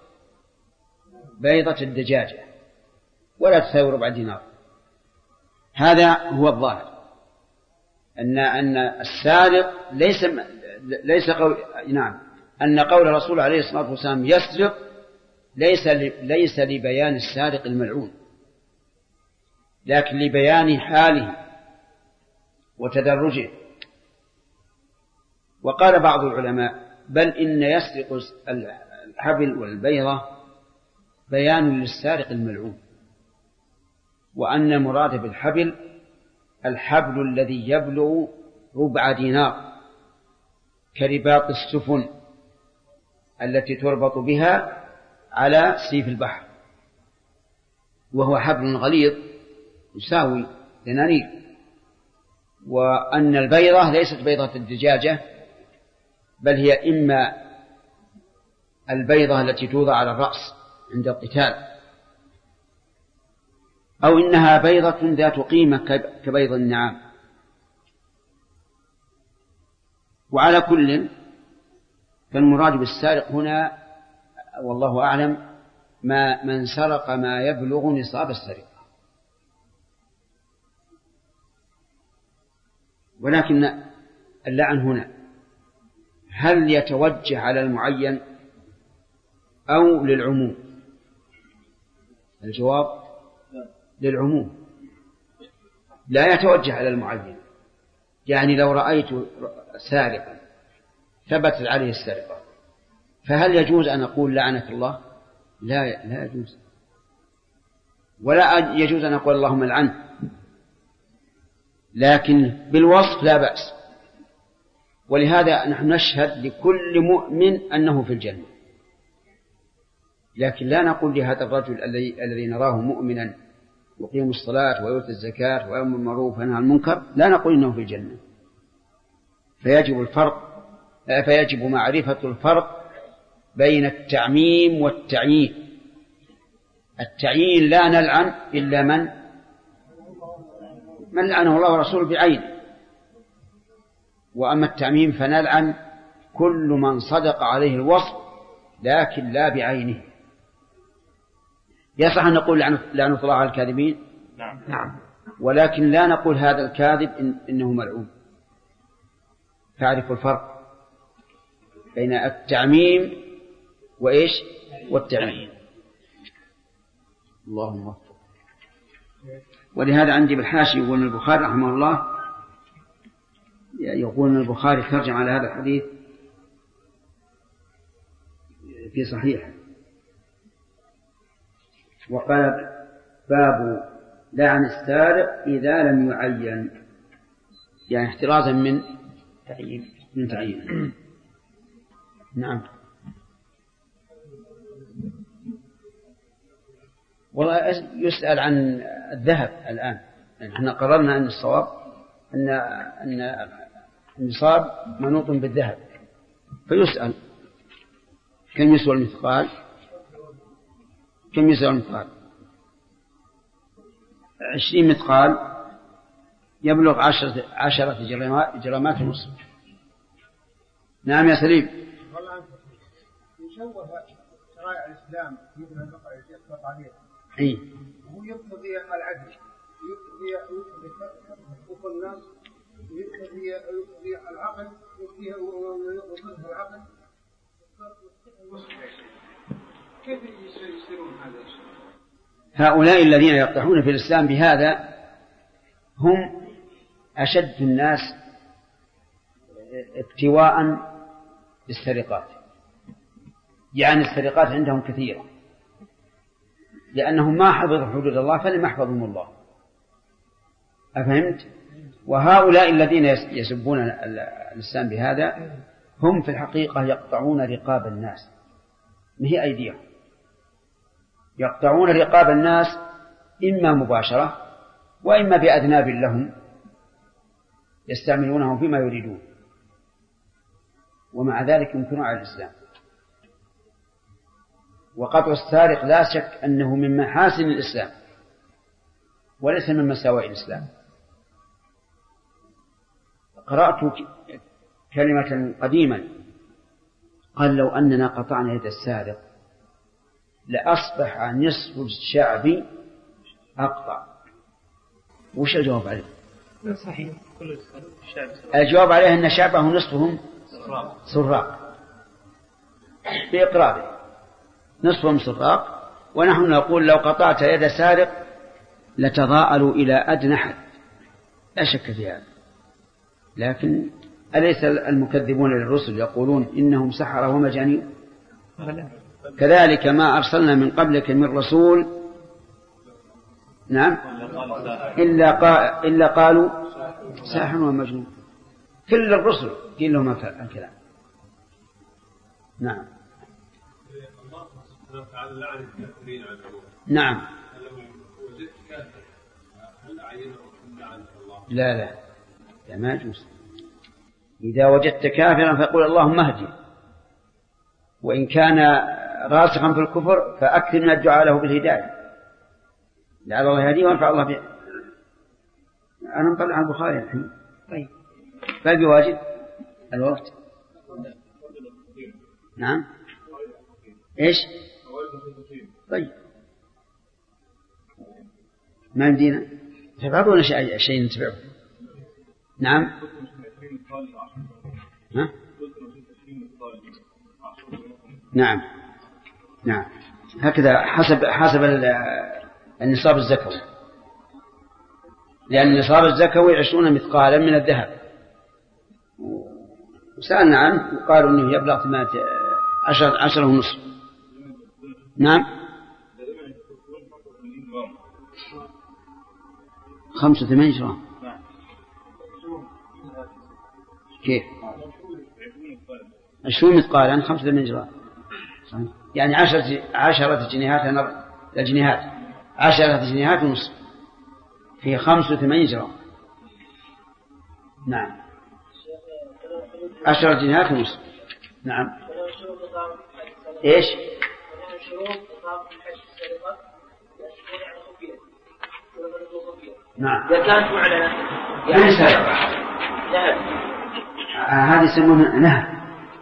بيضة الدجاجة ولا تساوي ربع دينار. هذا هو الظاهر، أن السارق ليس قول أن قول الرسول عليه الصلاة والسلام يسرق ليس لبيان السارق الملعون، لكن لبيان حاله وتدرجه. وقال بعض العلماء بل إن يسرق الحبل والبيضة بيان للسارق الملعون، وأن المراد بالحبل الحبل الذي يبلغ ربع دينار كرباط السفن التي تربط بها على سيف البحر، وهو حبل غليظ يساوي دنانير. وأن البيضة ليست بيضة الدجاجة، بل هي إما البيضة التي توضع على الرأس عند القتال أو إنها بيضة ذات قيمة كبيض النعام. وعلى كل فالمراد بالسارق هنا والله أعلم من سرق ما يبلغ نصاب السرقة. ولكن اللعن هنا هل يتوجه على المعين أو للعموم؟ الجواب للعموم، لا يتوجه على المعين. يعني لو رأيت سارقا ثبتت عليه السرقة فهل يجوز أن أقول لعنك الله؟ لا يجوز، ولا يجوز أن أقول اللهم العنه، لكن بالوصف لا بأس. ولهذا نحن نشهد لكل مؤمن أنه في الجنة، لكن لا نقول لهذا الرجل الذي نراه مؤمنا يقيم الصلاة ويؤتي الزكاة ويأمر بالمعروف وينهى عن المنكر، لا نقول إنه في الجنة. فيجب معرفة الفرق بين التعميم والتعيين. التعيين لا نلعن إلا من لعنه الله ورسوله بعينه، وأما التعميم فنلعن كل من صدق عليه الوصف لكن لا بعينه. يصح أن نقول لعنة الله على الكاذبين؟ نعم، ولكن لا نقول هذا الكاذب إنه ملعون. تعرف الفرق بين التعميم وإيش والتعيين. اللهم وفق. ولهذا عندي بالحاشي يقول البخاري رحمه الله، يقول البخاري ترجم على هذا الحديث في صحيح، وقال باب لعن السارق إذا لم يعين، يعني احترازا من تعيين. نعم. والله يسأل عن الذهب الآن، يعني احنا قررنا أن الصواب أن النصاب منوط بالذهب، فيسأل كم يسوى المثقال؟ 20 مثقال يبلغ 10 جرامات ونصف. نعم يا سليم. يشوه شرائع الإسلام مثل البقرة يطلق عليها. هو يقتضي العدل، يقتضي حقوق الناس، يقتضي العقل، يقتضي العقل. كيف يصيرون هذا الشيء؟ هؤلاء الذين يقطعون في الإسلام بهذا هم أشد الناس ابتواء بالسرقات، يعني السرقات عندهم كثيرة، لأنهم ما حفظوا حدود الله فلم يحفظهم الله. أفهمت؟ وهؤلاء الذين يسبون الإسلام بهذا هم في الحقيقة يقطعون رقاب الناس، ما هي أيديهم، يقطعون رقاب الناس إما مباشرة وإما بأذناب لهم يستعملونهم فيما يريدون، ومع ذلك يمكنون على الإسلام. وقطع السارق لا شك أنه من محاسن الإسلام وليس من مساوئ الإسلام. قرأت كلمة قديما قال لو أننا قطعنا يد السارق لأصبح نصف الشعب أقطع. وش الجواب عليه؟ صحيح، كل الشعب. الجواب عليه أن شعبه نصفهم سراق بإقراره، نصفهم سراق. ونحن نقول لو قطعت يد سارق لتضاءلوا إلى أدنى حد، لا شك في هذا. لكن أليس المكذبون للرسل يقولون إنهم سحرة ومجانين؟ كذلك ما أرسلنا من قبلك من رسول نعم إلا قالوا ساحر ومجنون. كل الرسل قيل لهم الكلام. نعم. نعم. لا ما يجوز. إذا وجدت كافرا فقل اللهم اهدي، وإن كان راسخا في الكفر فأكثر من الدعاء له بالهداية. لعل الله يهديه وينفع الله به. أنا مطلع على البخاري الحين. طيب باقي واجب الوقت. نعم إيش؟ طيب ما يمدينا تفعلون شيء نتبعه. نعم ها؟ نعم نعم هكذا حسب النصاب الزكوي، لأن النصاب الزكوي 20 مثقالا من الذهب، وسألنا عنه وقالوا أنه يبلغ 10 ونصف. نعم 85 جرام. كيف 20 مثقالا 85 جرام، يعني 10 جنيهات الجنيهات 10 جنيهات ونصف في 85 جرام. نعم 10 جنيهات ونصف. نعم إيش؟ نعم إذا كانت معلنة يعني سرقة هذه يسمونها نهب.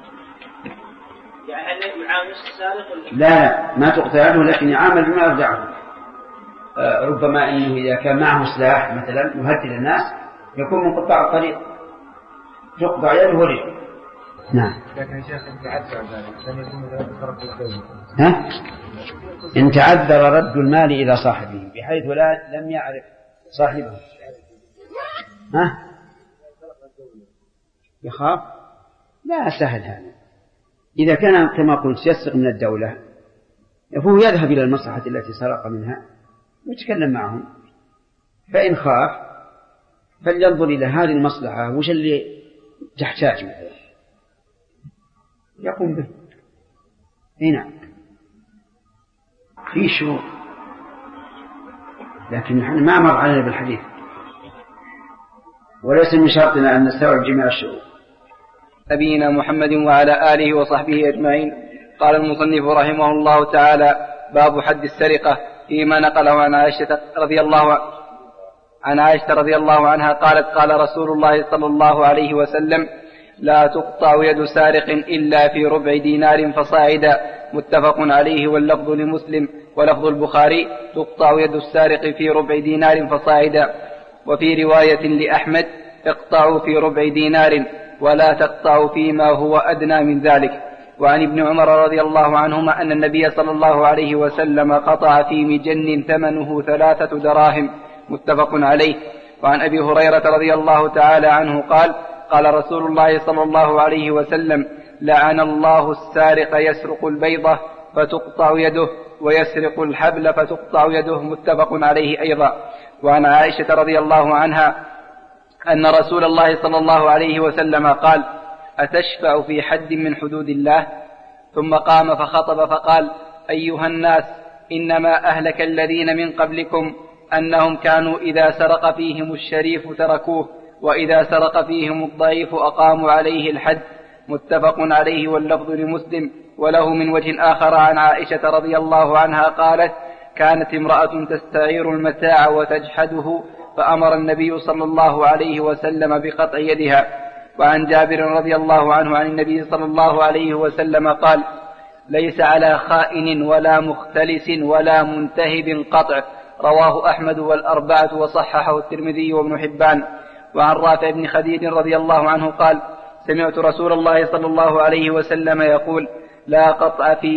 يعني هل يعامل السارق؟ لا ما تقطع يده، لكن يعامل بما يرجعه. ربما إنه إذا كان معه سلاح مثلا يهدد الناس يكون من قطاع الطريق تقطع يده ورجله. نعم لكن يا شيخ إن تعذر ذلك لم يكون ذلك طرف الدولة. ها؟ إن تعذر رد المال إلى صاحبه بحيث لم يعرف صاحبه. ها؟ يخاف؟ لا سهل هذا. إذا كان كما قلت يسرق من الدولة فهو يذهب إلى المصلحة التي سرق منها ويتكلم معهم، فإن خاف فلينظر إلى هذه المصلحة وش اللي تحتاج مثلا يقوم به. هنا في شروط لكن نحن ما مر علينا بالحديث، وليس من شرطنا أن نستوعب جميع الشروط. نبينا محمد وعلى آله وصحبه أجمعين. قال المصنف رحمه الله تعالى: باب حد السرقة، فيما نقله عن عائشة رضي الله عنها قالت: قال رسول الله صلى الله عليه وسلم: لا تقطع يد سارق إلا في ربع دينار فصاعدا. متفق عليه، واللفظ لمسلم ولفظ البخاري: تقطع يد السارق في ربع دينار فصاعدا. وفي رواية لأحمد: اقطعوا في ربع دينار ولا تقطعوا فيما هو أدنى من ذلك. وعن ابن عمر رضي الله عنهما أن النبي صلى الله عليه وسلم قطع في مجن ثمنه 3 دراهم. متفق عليه. وعن أبي هريرة رضي الله تعالى عنه قال: قال رسول الله صلى الله عليه وسلم: لعن الله السارق يسرق البيضة فتقطع يده ويسرق الحبل فتقطع يده. متفق عليه أيضا. وعن عائشة رضي الله عنها أن رسول الله صلى الله عليه وسلم قال: أتشفع في حد من حدود الله؟ ثم قام فخطب فقال: أيها الناس، إنما أهلك الذين من قبلكم أنهم كانوا إذا سرق فيهم الشريف تركوه، وإذا سرق فيهم الضعيف أقاموا عليه الحد. متفق عليه، واللفظ لمسلم وله من وجه آخر عن عائشة رضي الله عنها قالت: كانت امرأة تستعير المتاع وتجحده، فأمر النبي صلى الله عليه وسلم بقطع يدها. وعن جابر رضي الله عنه عن النبي صلى الله عليه وسلم قال: ليس على خائن ولا مختلس ولا منتهب قطع. رواه أحمد والأربعة وصححه الترمذي وابن حبان. وعن رافع بن خديج رضي الله عنه قال: سمعت رسول الله صلى الله عليه وسلم يقول: لا قطع في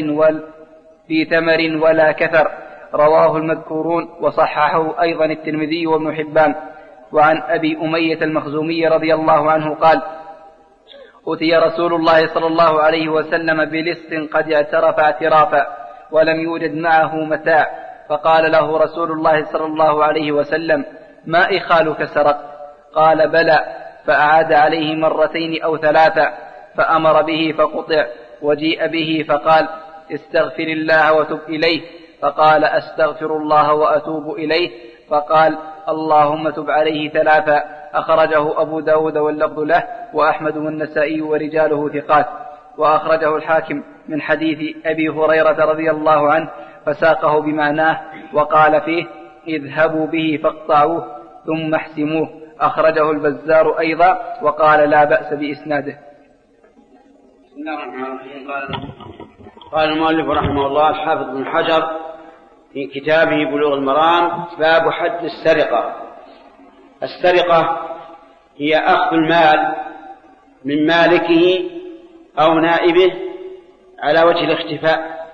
ثمر ولا كثر. رواه المذكورون وصححه أيضا الترمذي وابن حبان. وعن أبي أمية المخزومي رضي الله عنه قال: أتي رسول الله صلى الله عليه وسلم بلص قد اعترف اعترافا ولم يوجد معه متاع، فقال له رسول الله صلى الله عليه وسلم: ما إخالك سرق؟ قال: بلى. فأعاد عليه 2 أو 3 فأمر به فقطع. وجيء به فقال: استغفر الله وتب إليه. فقال: أستغفر الله وأتوب إليه. فقال: اللهم تب عليه 3. أخرجه أبو داود واللفظ له، وأحمد والنسائي ورجاله ثقات. وأخرجه الحاكم من حديث أبي هريرة رضي الله عنه فساقه بمعناه وقال فيه اذهبوا به فاقطعوه ثم احسموه. أخرجه البزار أيضا وقال لا بأس بإسناده. بسم الله الرحمن الرحيم. قال المؤلف رحمه الله الحافظ بن حجر في كتابه بلوغ المرام باب حد السرقة. السرقة هي أخذ المال من مالكه أو نائبه على وجه الاختفاء،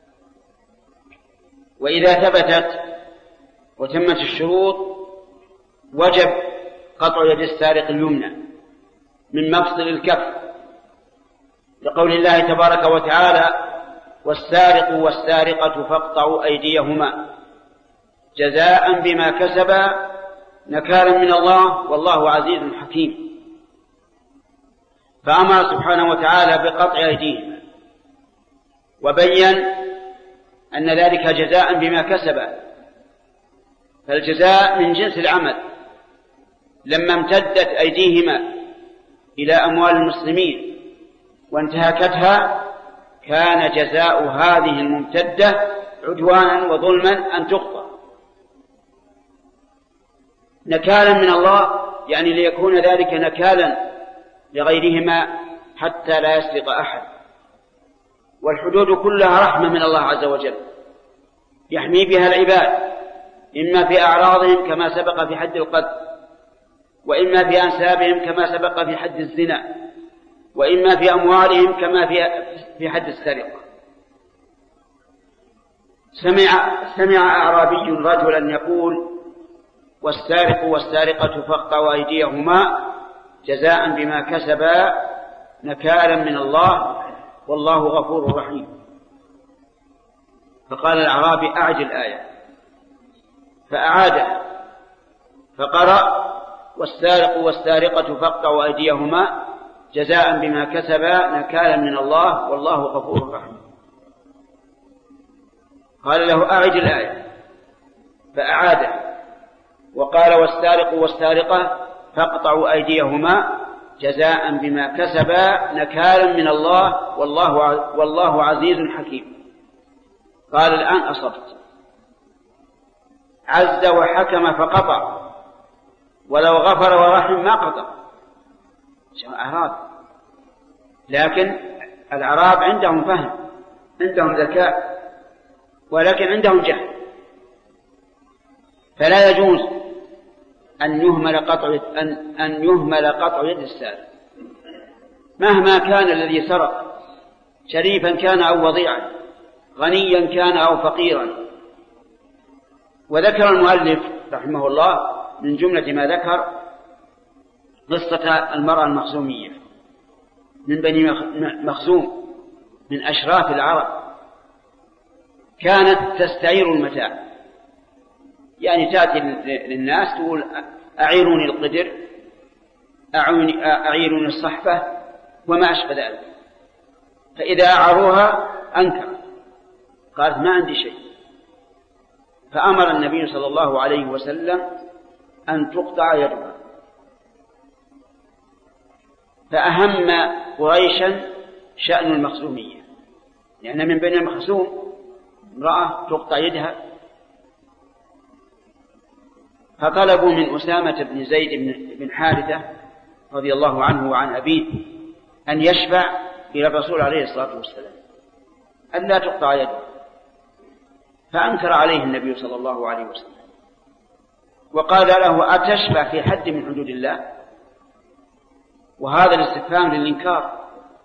وإذا ثبتت وتمت الشروط وجب قطع يد السارق اليمنى من مفصل الكف، لقول الله تبارك وتعالى والسارق والسارقة فاقطعوا أيديهما جزاء بما كسبا نكالا من الله والله عزيز حكيم. فأمر سبحانه وتعالى بقطع أيديهما وبين أن ذلك جزاء بما كسبا، فالجزاء من جنس العمل. لما امتدت أيديهما إلى أموال المسلمين وانتهكتها كان جزاء هذه الممتدة عدوانا وظلما أن تقطع نكالا من الله، يعني ليكون ذلك نكالا لغيرهما حتى لا يسرق أحد. والحدود كلها رحمة من الله عز وجل يحمي بها العباد، إما في أعراضهم كما سبق في حد القذف، وإما في أنسابهم كما سبق في حد الزنا، وإما في أموالهم كما في حد السرقة. سمع أعرابي رجلا يقول والسارق والسارقة فاقطعوا أيديهما جزاء بما كسبا نكالا من الله والله غفور رحيم. فقال الأعرابي أعد الآية، فأعادها فقرأ والسارق والسارقة فاقطعوا أيديهما جزاء بما كسبا نكالا من الله والله غفور رحيم. قال له أعد الآية فأعادها وقال والسارق والسارقة فاقطعوا أيديهما جزاء بما كسبا نكالا من الله والله عزيز حكيم. قال الآن أصبت، عز وحكم فقطع، ولو غفر ورحم ما قطع. أعراب، لكن الأعراب عندهم فهم، عندهم ذكاء، ولكن عندهم جهل، فلا يجوز أن يهمل قطع يد السارق مهما كان الذي سرق، شريفا كان أو وضيعا، غنيا كان أو فقيرا. وذكر المؤلف رحمه الله من جملة ما ذكر قصة المرأة المخزومية من بني مخزوم من أشراف العرب، كانت تستعير المتاع، يعني تأتي للناس تقول أعيروني القدر، أعيروني الصحفة وما أشبه ذلك، فإذا أعروها أنكر، قالت ما عندي شيء، فأمر النبي صلى الله عليه وسلم أن تقطع يدها. فأهم قريشا شأن المخزومية، لأن من بني المخزوم امرأة تقطع يدها. فطلبوا من أسامة بن زيد بن حارثة رضي الله عنه وعن أبيه أن يشفع إلى الرسول عليه الصلاة والسلام أن لا تقطع يده، فأنكر عليه النبي صلى الله عليه وسلم وقال له أتشفع في حد من حدود الله؟ وهذا الاستفهام للإنكار.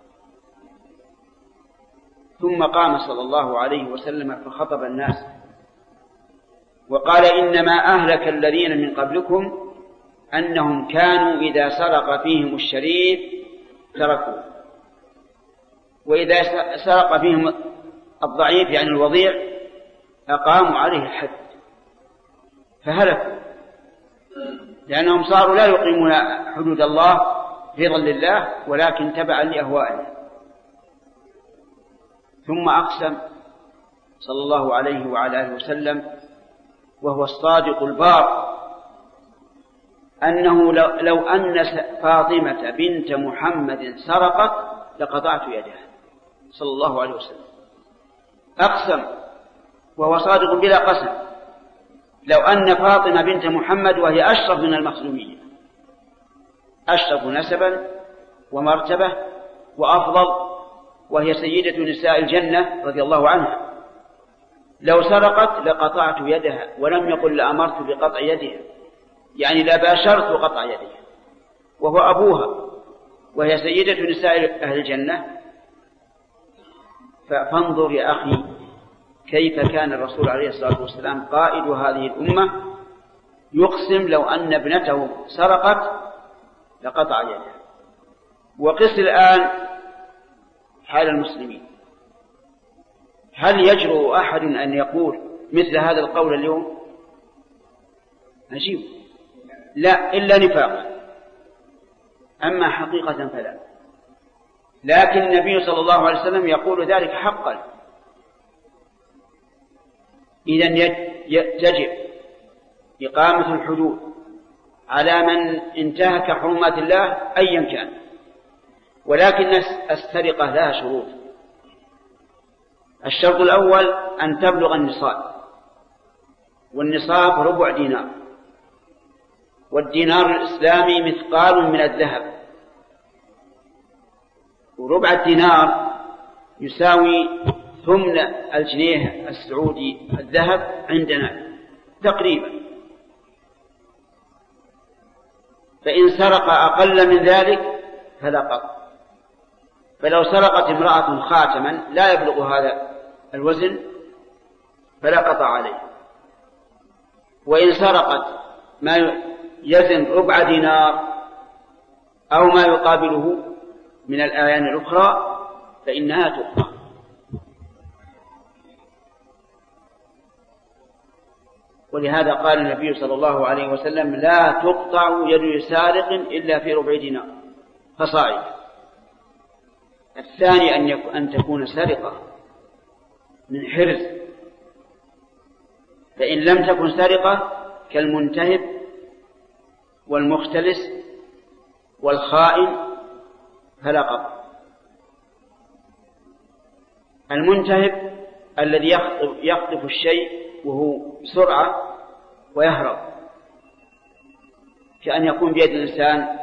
ثم قام صلى الله عليه وسلم فخطب الناس وقال إنما أهلك الذين من قبلكم أنهم كانوا إذا سرق فيهم الشريف تركوه، وإذا سرق فيهم الضعيف يعني الوضيع أقاموا عليه الحد، فهلكوا لأنهم صاروا لا يقيمون حدود الله رضا لله ولكن تبعا لأهوائهم. ثم أقسم صلى الله عليه وعلى آله وسلم وهو الصادق البار أنه لو أن فاطمة بنت محمد سرقت لقطعت يدها صلى الله عليه وسلم. أقسم وهو صادق بلا قسم، لو أن فاطمة بنت محمد وهي أشرف من المخزومية، أشرف نسبا ومرتبة وأفضل، وهي سيدة نساء الجنة رضي الله عنها، لو سرقت لقطعت يدها، ولم يقل لأمرت بقطع يدها، يعني لباشرت قطع يدها، وهو أبوها وهي سيدة نساء أهل الجنة. فانظر يا أخي كيف كان الرسول عليه الصلاة والسلام قائد هذه الأمة يقسم لو أن ابنته سرقت لقطع يدها. وقس الآن حال المسلمين، هل يجرؤ أحد أن يقول مثل هذا القول اليوم؟ عجيب، لا، إلا نفاقا، أما حقيقة فلا. لكن النبي صلى الله عليه وسلم يقول ذلك حقا. إذن تجب إقامة الحدود على من انتهك حرمات الله أيا كان، ولكن السرقة لها شروط. الشرط الأول أن تبلغ النصاب، والنصاب ربع دينار، والدينار الإسلامي مثقال من الذهب، وربع الدينار يساوي ثمن الجنيه السعودي الذهب عندنا تقريبا. فإن سرق أقل من ذلك فلا قطع. فلو سرقت امرأة خاتما لا يبلغ هذا الوزن فلا قطع عليه. وإن سرقت ما يزن ربع دينار أو ما يقابله من الآيان الأخرى فإنها تقطع. ولهذا قال النبي صلى الله عليه وسلم: لا تقطع يد سارق إلا في ربع دينار فصاعد. الثاني أن تكون سرقة من حرز، فإن لم تكن سرقة كالمنتهب والمختلس والخائن فلا قطع. المنتهب الذي يخطف الشيء وهو بسرعة ويهرب، كأن يكون بيد الإنسان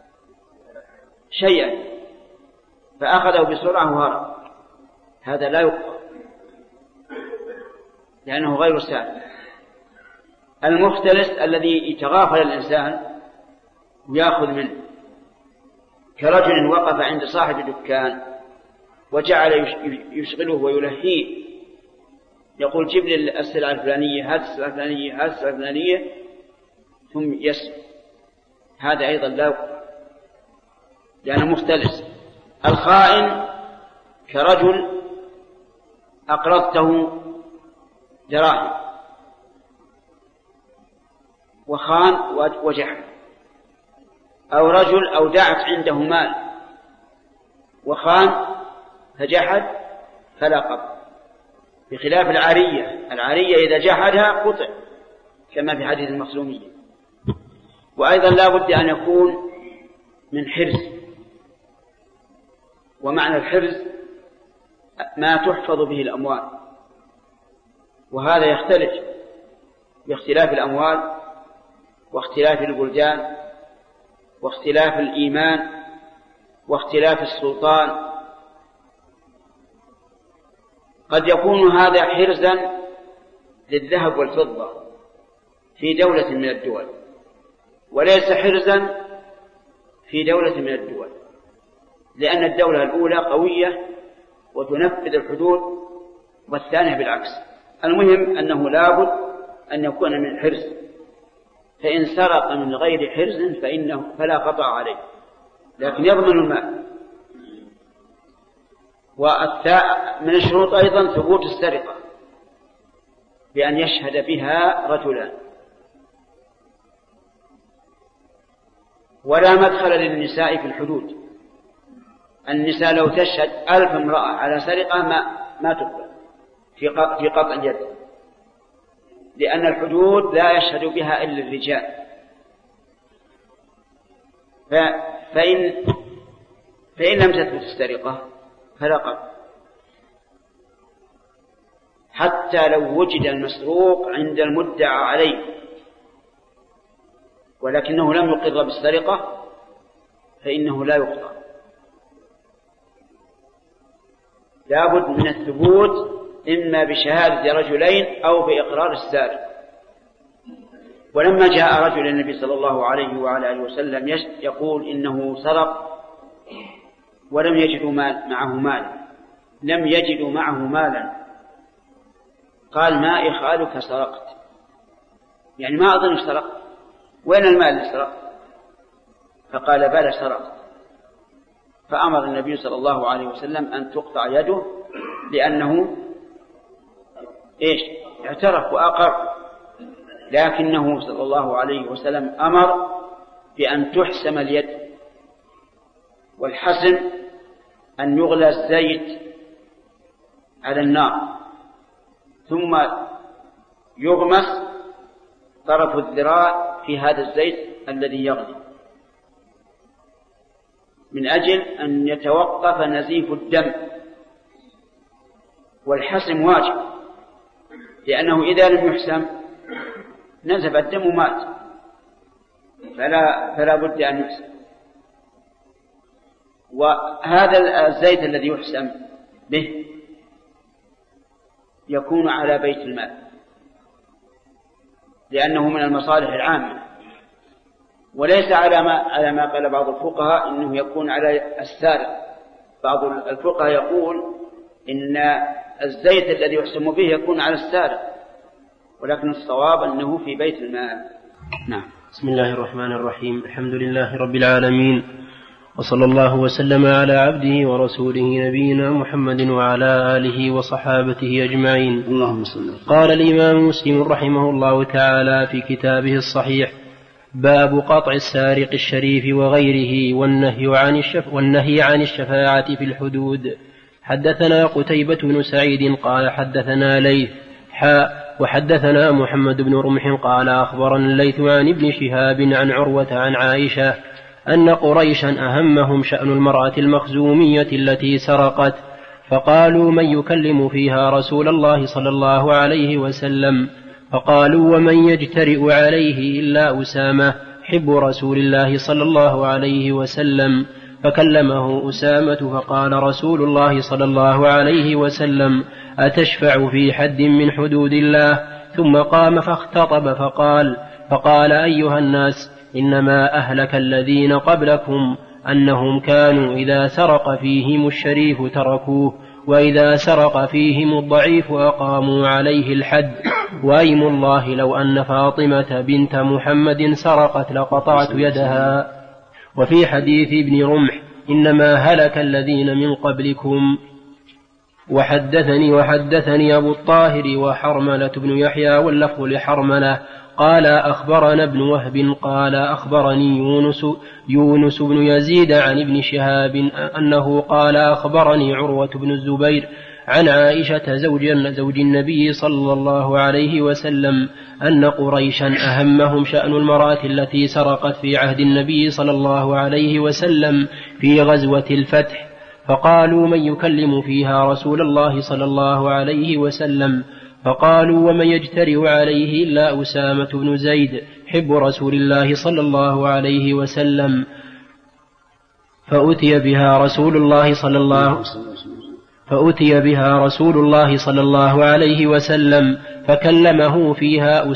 شيئا فأخذه بسرعة وهرب، هذا لا يقطع لأنه غير سالم. المختلس الذي يتغافل الإنسان ويأخذ منه، كرجل وقف عند صاحب الدكان وجعل يشغله ويلهيه، يقول: جيب لي السلعة الفلانية، هذه السلعة الفلانية، هذه السلعة الفلانية، ثم يسر، هذا أيضا لا يقطع لأنه مختلس. الخائن كرجل أقرضته دراهم وخان وجحد، أو رجل أودعت عنده مال وخان فجحد فلا قطع، بخلاف العارية. العارية إذا جحدها قطع كما في حديث المخزومية. وأيضا لا بد أن يكون من حرز، ومعنى الحرز ما تحفظ به الأموال، وهذا يختلف باختلاف الأموال واختلاف البلدان واختلاف الإيمان واختلاف السلطان. قد يكون هذا حرزا للذهب والفضة في دولة من الدول، وليس حرزا في دولة من الدول، لأن الدولة الأولى قوية وتنفذ الحدود والثانية بالعكس. المهم أنه لابد أن يكون من حرز، فإن سرق من غير حرز فلا قطع عليه، لكن يضمن المال. ومن الشروط أيضا ثبوت السرقة بأن يشهد بها رجلان. ولا مدخل للنساء في الحدود. النساء لو تشهد 1000 امرأة على سرقة ما تقبل في قطع اليد، لأن الحدود لا يشهد بها إلا الرجال. فإن لم تثبت السرقة فلا قطع. حتى لو وجد المسروق عند المدعى عليه ولكنه لم يقر بالسرقة فإنه لا يقطع. لابد من الثبوت إما بشهادة رجلين أو بإقرار السارق. ولما جاء رجل النبي صلى الله عليه وعلى آله وسلم يقول إنه سرق ولم يجدوا معه مالا قال ما إخالك سرقت، يعني ما أظن سرقت، وين المال اللي سرقت؟ فقال بلى سرقت. فأمر النبي صلى الله عليه وسلم أن تقطع يده لأنه اعترف وأقر، لكنه صلى الله عليه وسلم أمر بأن تحسم اليد. والحسم أن يغلى الزيت على النار ثم يغمس طرف الذراع في هذا الزيت الذي يغلي من أجل أن يتوقف نزيف الدم. والحسم واجب لأنه إذا لم يحسم نزف الدم ومات، فلا بد أن يحسم. وهذا الزيت الذي يحسم به يكون على بيت المال لأنه من المصالح العامة، وليس على ما قال بعض الفقهاء إنه يكون على السارق. بعض الفقهاء يقول إن الزيت الذي يحسم به يكون على السارق، ولكن الصواب أنه في بيت المال. نعم. بسم الله الرحمن الرحيم. الحمد لله رب العالمين، وصلى الله وسلم على عبده ورسوله نبينا محمد وعلى آله وصحابته أجمعين. اللهم صل. قال الإمام مسلم رحمه الله تعالى في كتابه الصحيح: باب قطع السارق الشريف وغيره والنهي عن الشفاعة في الحدود. حدثنا قتيبة بن سعيد قال حدثنا ليث وحدثنا محمد بن رمح قال أخبرنا الليث عن ابن شهاب عن عروة عن عائشة أن قريشا أهمهم شأن المرأة المخزومية التي سرقت، فقالوا من يكلم فيها رسول الله صلى الله عليه وسلم؟ فقالوا ومن يجترئ عليه إلا أسامة حب رسول الله صلى الله عليه وسلم. فكلمه أسامة فقال رسول الله صلى الله عليه وسلم: أتشفع في حد من حدود الله؟ ثم قام فاختطب فقال أيها الناس، إنما أهلك الذين قبلكم أنهم كانوا إذا سرق فيهم الشريف تركوه، وإذا سرق فيهم الضعيف أقاموا عليه الحد، وأيم الله لو أن فاطمة بنت محمد سرقت لقطعت يدها. وفي حديث ابن رمح: إنما هلك الذين من قبلكم. وحدثني أبو الطاهر وحرملة بن يحيى واللفظ لحرملة قال أخبرنا ابن وهب قال أخبرني يونس بن يزيد عن ابن شهاب أنه قال أخبرني عروة بن الزبير عن عائشة زوج النبي صلى الله عليه وسلم أن قريشا أهمهم شأن المرأة التي سرقت في عهد النبي صلى الله عليه وسلم في غزوة الفتح، فقالوا من يكلم فيها رسول الله صلى الله عليه وسلم؟ فقالوا ومن يجترئ عليه إلا أسامة بن زيد حب رسول الله صلى الله عليه وسلم. فأتي بها رسول الله صلى الله عليه وسلم فكلمه فيها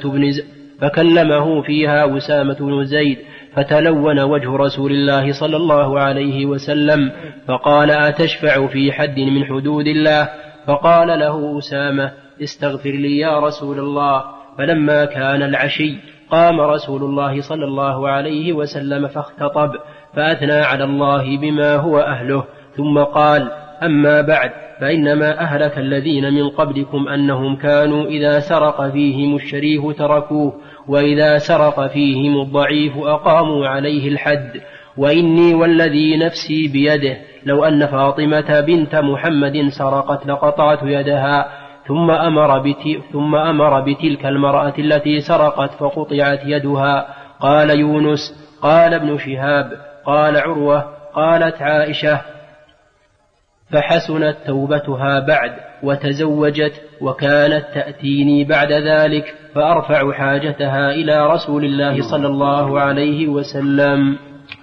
أسامة بن زيد، فتلون وجه رسول الله صلى الله عليه وسلم فقال أتشفع في حد من حدود الله؟ فقال له أسامة استغفر لي يا رسول الله. فلما كان العشي قام رسول الله صلى الله عليه وسلم فاختطب فأثنى على الله بما هو أهله، ثم قال أما بعد فإنما أهلك الذين من قبلكم أنهم كانوا إذا سرق فيهم الشريف تركوه، وإذا سرق فيهم الضعيف أقاموا عليه الحد، وإني والذي نفسي بيده لو أن فاطمة بنت محمد سرقت لقطعت يدها. ثم أمر بتلك المرأة التي سرقت فقطعت يدها. قال يونس قال ابن شهاب قال عروة قالت عائشة فحسنت توبتها بعد وتزوجت، وكانت تأتيني بعد ذلك فأرفع حاجتها إلى رسول الله صلى الله عليه وسلم.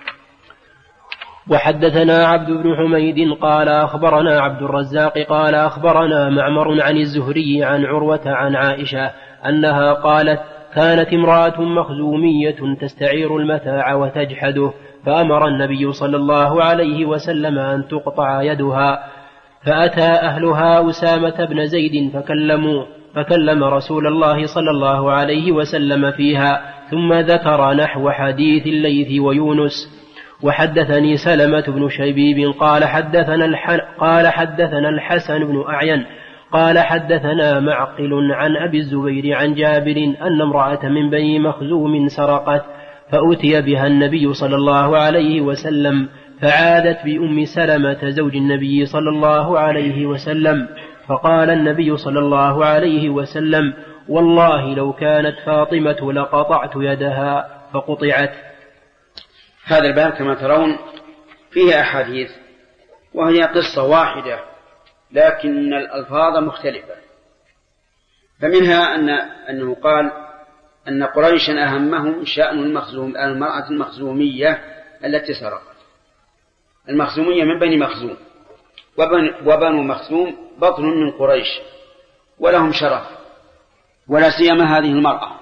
وحدثنا عبد بن حميد قال أخبرنا عبد الرزاق قال أخبرنا معمر عن الزهري عن عروة عن عائشة أنها قالت: كانت امرأة مخزومية تستعير المتاع وتجحده، فأمر النبي صلى الله عليه وسلم أن تقطع يدها، فأتى أهلها أسامة بن زيد فكلم رسول الله صلى الله عليه وسلم فيها، ثم ذكر نحو حديث الليث ويونس. وحدثني سلمة بن شبيب قال حدثنا الحسن بن أعين قال حدثنا معقل عن أبي الزبير عن جابر أن امرأة من بني مخزوم سرقت، فأتي بها النبي صلى الله عليه وسلم، فعادت بأم سلمة زوج النبي صلى الله عليه وسلم، فقال النبي صلى الله عليه وسلم: والله لو كانت فاطمة لقطعت يدها، فقطعت. هذا الباب كما ترون فيه أحاديث، وهي قصة واحدة لكن الألفاظ مختلفة. فمنها أنه قال أن قريشا أهمهم شأن المرأة المخزومية التي سرقت. المخزومية من بني مخزوم، وبنو مخزوم بطن من قريش ولهم شرف، ولا سيما هذه المرأة.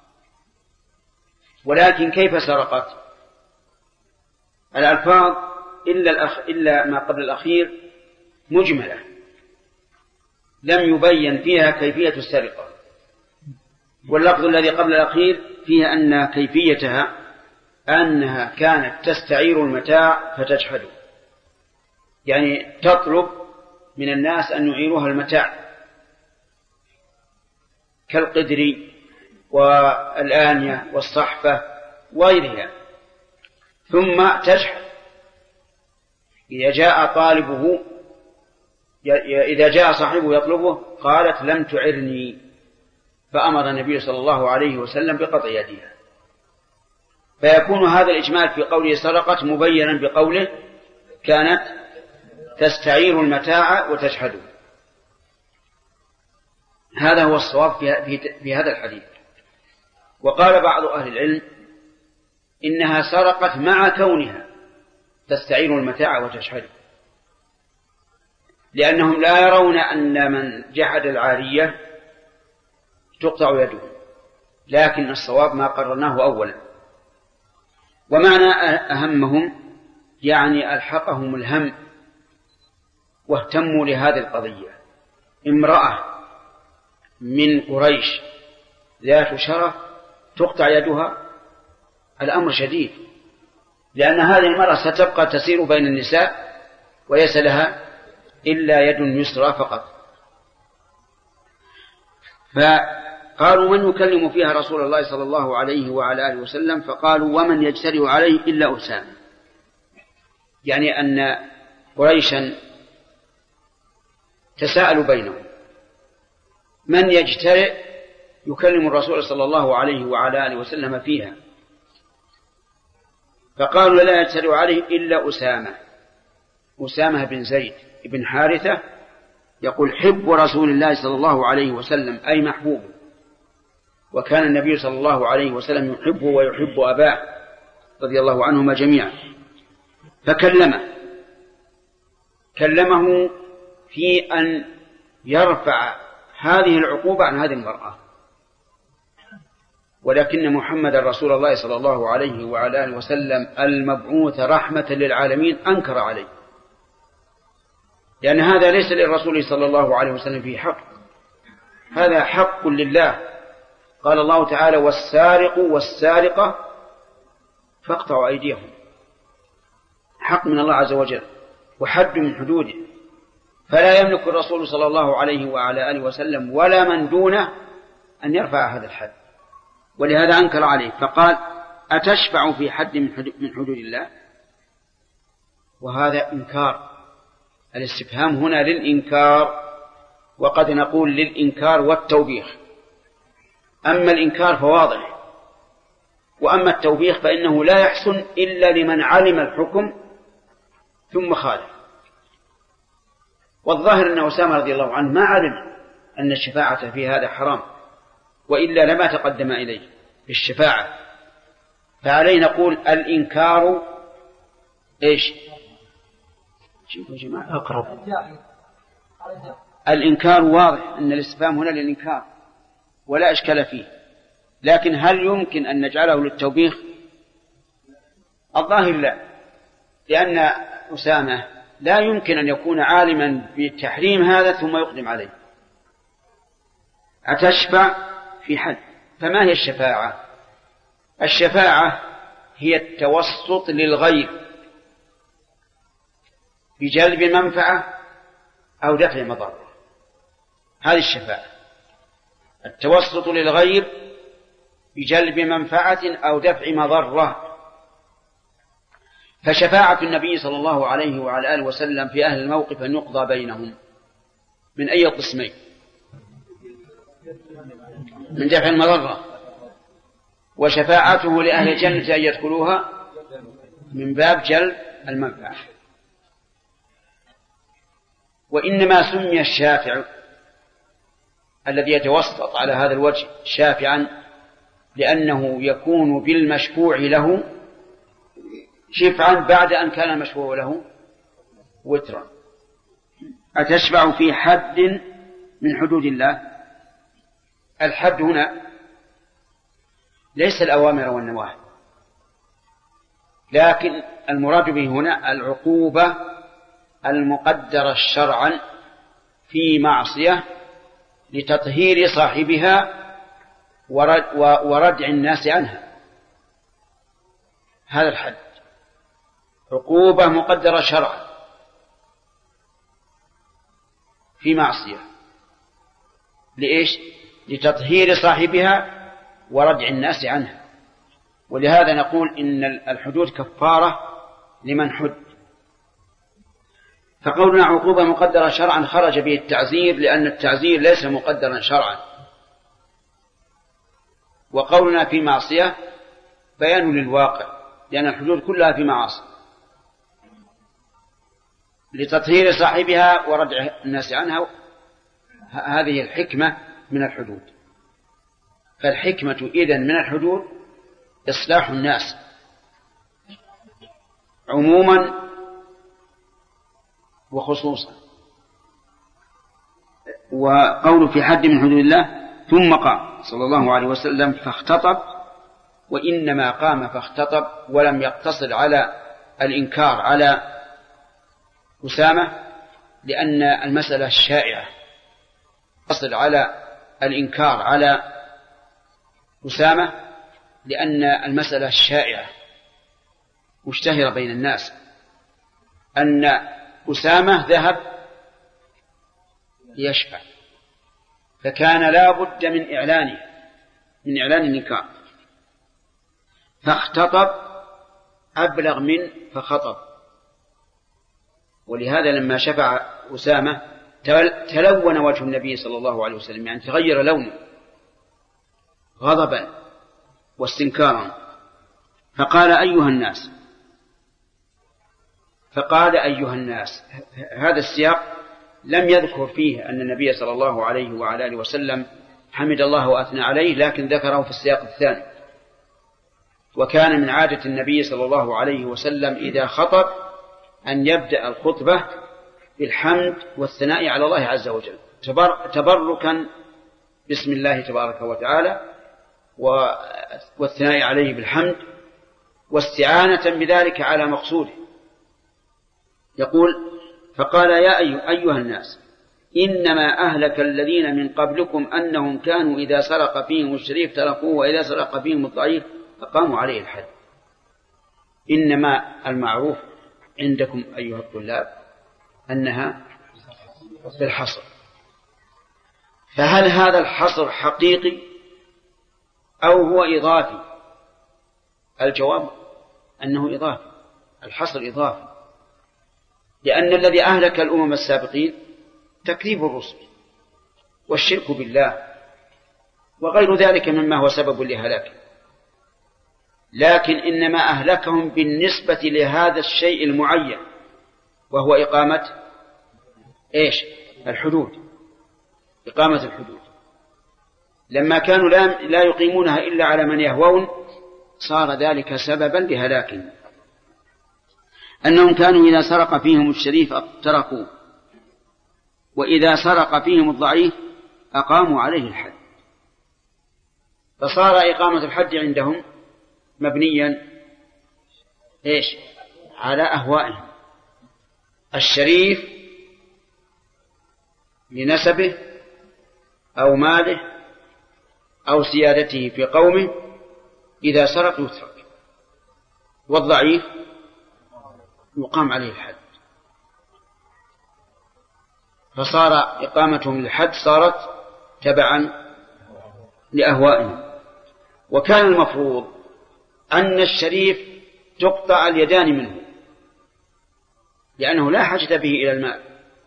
ولكن كيف سرقت؟ الألفاظ إلا ما قبل الأخير مجملة، لم يبين فيها كيفية السرقة. واللفظ الذي قبل الأخير فيها أن كيفيتها أنها كانت تستعير المتاع فتجحده، يعني تطلب من الناس أن يعيروها المتاع كالقدر والآنية والصحفة وغيرها، ثم تجحد. إذا جاء صاحبه يطلبه قالت: لم تعرني، فأمر النبي صلى الله عليه وسلم بقطع يدها. فيكون هذا الإجمال في قوله سرقت مبينا بقوله كانت تستعير المتاع وتجحده. هذا هو الصواب في هذا الحديث. وقال بعض أهل العلم إنها سرقت مع كونها تستعير المتاع وتجحده، لأنهم لا يرون أن من جحد العارية تقطع يده، لكن الصواب ما قررناه أولا. ومعنى أهمهم يعني ألحقهم الهم واهتموا لهذه القضية. امرأة من قريش ذات شرف تقطع يدها، الأمر شديد، لأن هذه المرأة ستبقى تسير بين النساء وليس لها إلا يد يسرى فقط. فقالوا: من يكلم فيها رسول الله صلى الله عليه وعلى آله وسلم؟ فقالوا: ومن يجترئ عليه إلا أسامة. يعني أن قريشا تساءلوا بينهم من يجترئ يكلم الرسول صلى الله عليه وعلى آله وسلم فيها، فقالوا: لا يجترئ عليه إلا أسامة بن زيد بن حارثة، يقول: حب رسول الله صلى الله عليه وسلم، أي محبوب، وكان النبي صلى الله عليه وسلم يحبه ويحب أباه رضي الله عنهما جميعا. كلمه في أن يرفع هذه العقوبة عن هذه المرأة، ولكن محمد رسول الله صلى الله عليه وعلى آله وسلم المبعوث رحمة للعالمين أنكر عليه، لأن هذا ليس للرسول صلى الله عليه وسلم فيه حق، هذا حق لله. قال الله تعالى: والسارق والسارقة فاقطعوا أيديهم، حق من الله عز وجل وحد من حدوده، فلا يملك الرسول صلى الله عليه وعلى آله وسلم ولا من دونه أن يرفع هذا الحد، ولهذا أنكر عليه. فقال: أتشفع في حد من حدود الله؟ وهذا إنكار، الاستفهام هنا للإنكار، وقد نقول للإنكار والتوبيخ. أما الإنكار فواضح، وأما التوبيخ فإنه لا يحسن إلا لمن علم الحكم ثم خالف. والظاهر أن أسامة رضي الله عنه ما علم أن الشفاعة في هذا حرام، وإلا لما تقدم إليه في الشفاعة. فعلينا نقول الإنكار إيش؟ شوفوا جماعة أقرب. الإنكار واضح أن الاستفهام هنا للإنكار ولا إشكال فيه، لكن هل يمكن أن نجعله للتوبيخ؟ الظاهر لا، لأن أسامة لا يمكن أن يكون عالما بتحريم هذا ثم يقدم عليه. أتشفع في حد؟ فما هي الشفاعة؟ الشفاعة هي التوسط للغير بجلب منفعة أو دفع مضرة. هذه الشفاعة، التوسط للغير بجلب منفعة أو دفع مضرة. فشفاعة النبي صلى الله عليه وعلى آله وسلم في أهل الموقف أن يقضى بينهم من أي قسمين؟ من دفع المضرة. وشفاعته لأهل الجنة أن يدخلوها من باب جلب المنفعة. وإنما سمي الشافع الذي يتوسط على هذا الوجه شافعا لأنه يكون بالمشفوع له شفعا بعد أن كان المشفوع له وترا. أتشفع في حد من حدود الله؟ الحد هنا ليس الأوامر والنواهي، لكن المراد به هنا العقوبة المقدرة شرعا في معصية لتطهير صاحبها وردع الناس عنها. هذا الحد عقوبة مقدرة شرعا في معصية، لإيش؟ لتطهير صاحبها وردع الناس عنها. ولهذا نقول إن الحدود كفارة لمن حد. فقولنا عقوبة مقدرة شرعا خرج به التعزير، لأن التعزير ليس مقدرا شرعا. وقولنا في معصية بيان للواقع، لأن الحدود كلها في معاصي لتطهير صاحبها وردع الناس عنها. هذه الحكمة من الحدود. فالحكمة إذن من الحدود إصلاح الناس عموما وخصوصا. وقول في حد من حدود الله. ثم قام صلى الله عليه وسلم فاختطب، وإنما قام فاختطب ولم يقتصر على الإنكار على أسامة، لأن المسألة الشائعة. يقتصر على الإنكار على أسامة لأن المسألة الشائعة مشتهرة بين الناس أن أسامة ذهب ليشفع، فكان لا بد من إعلان النكاح. فاختطب أبلغ من فخطب. ولهذا لما شفع أسامة تلون وجه النبي صلى الله عليه وسلم، يعني تغير لونه غضبا واستنكارا. فقال أيها الناس. هذا السياق لم يذكر فيه أن النبي صلى الله عليه وعلى آله وسلم حمد الله وأثنى عليه، لكن ذكره في السياق الثاني. وكان من عادة النبي صلى الله عليه وسلم إذا خطب أن يبدأ الخطبة بالحمد والثناء على الله عز وجل، تبركا بسم الله تبارك وتعالى والثناء عليه بالحمد واستعانة بذلك على مقصوده. يقول فقال يا أيها الناس إنما أهلك الذين من قبلكم أنهم كانوا إذا سرق فيهم الشريف تركوه وإذا سرق فيهم الضعيف فقاموا عليه الحد. إنما المعروف عندكم أيها الطلاب أنها بالحصر. فهل هذا الحصر حقيقي أو هو إضافي؟ الجواب أنه إضافي. الحصر إضافي، لأن الذي أهلك الأمم السابقين تكذيب الرسل والشرك بالله وغير ذلك مما هو سبب لهلاكه، لكن إنما أهلكهم بالنسبة لهذا الشيء المعين وهو إقامة إيش؟ الحدود، إقامة الحدود. لما كانوا لا يقيمونها إلا على من يهوون صار ذلك سببا لهلاكهم. أنهم كانوا إذا سرق فيهم الشريف تركوه، وإذا سرق فيهم الضعيف أقاموا عليه الحد، فصار إقامة الحد عندهم مبنيا إيش؟ على أهوائهم. الشريف لنسبه أو ماله أو سيادته في قومه إذا سرق يترك، والضعيف يقام عليه الحد. فصار إقامتهم للحد صارت تبعا لأهوائهم. وكان المفروض أن الشريف تقطع اليدان منه لأنه لا حاجة به إلى المال،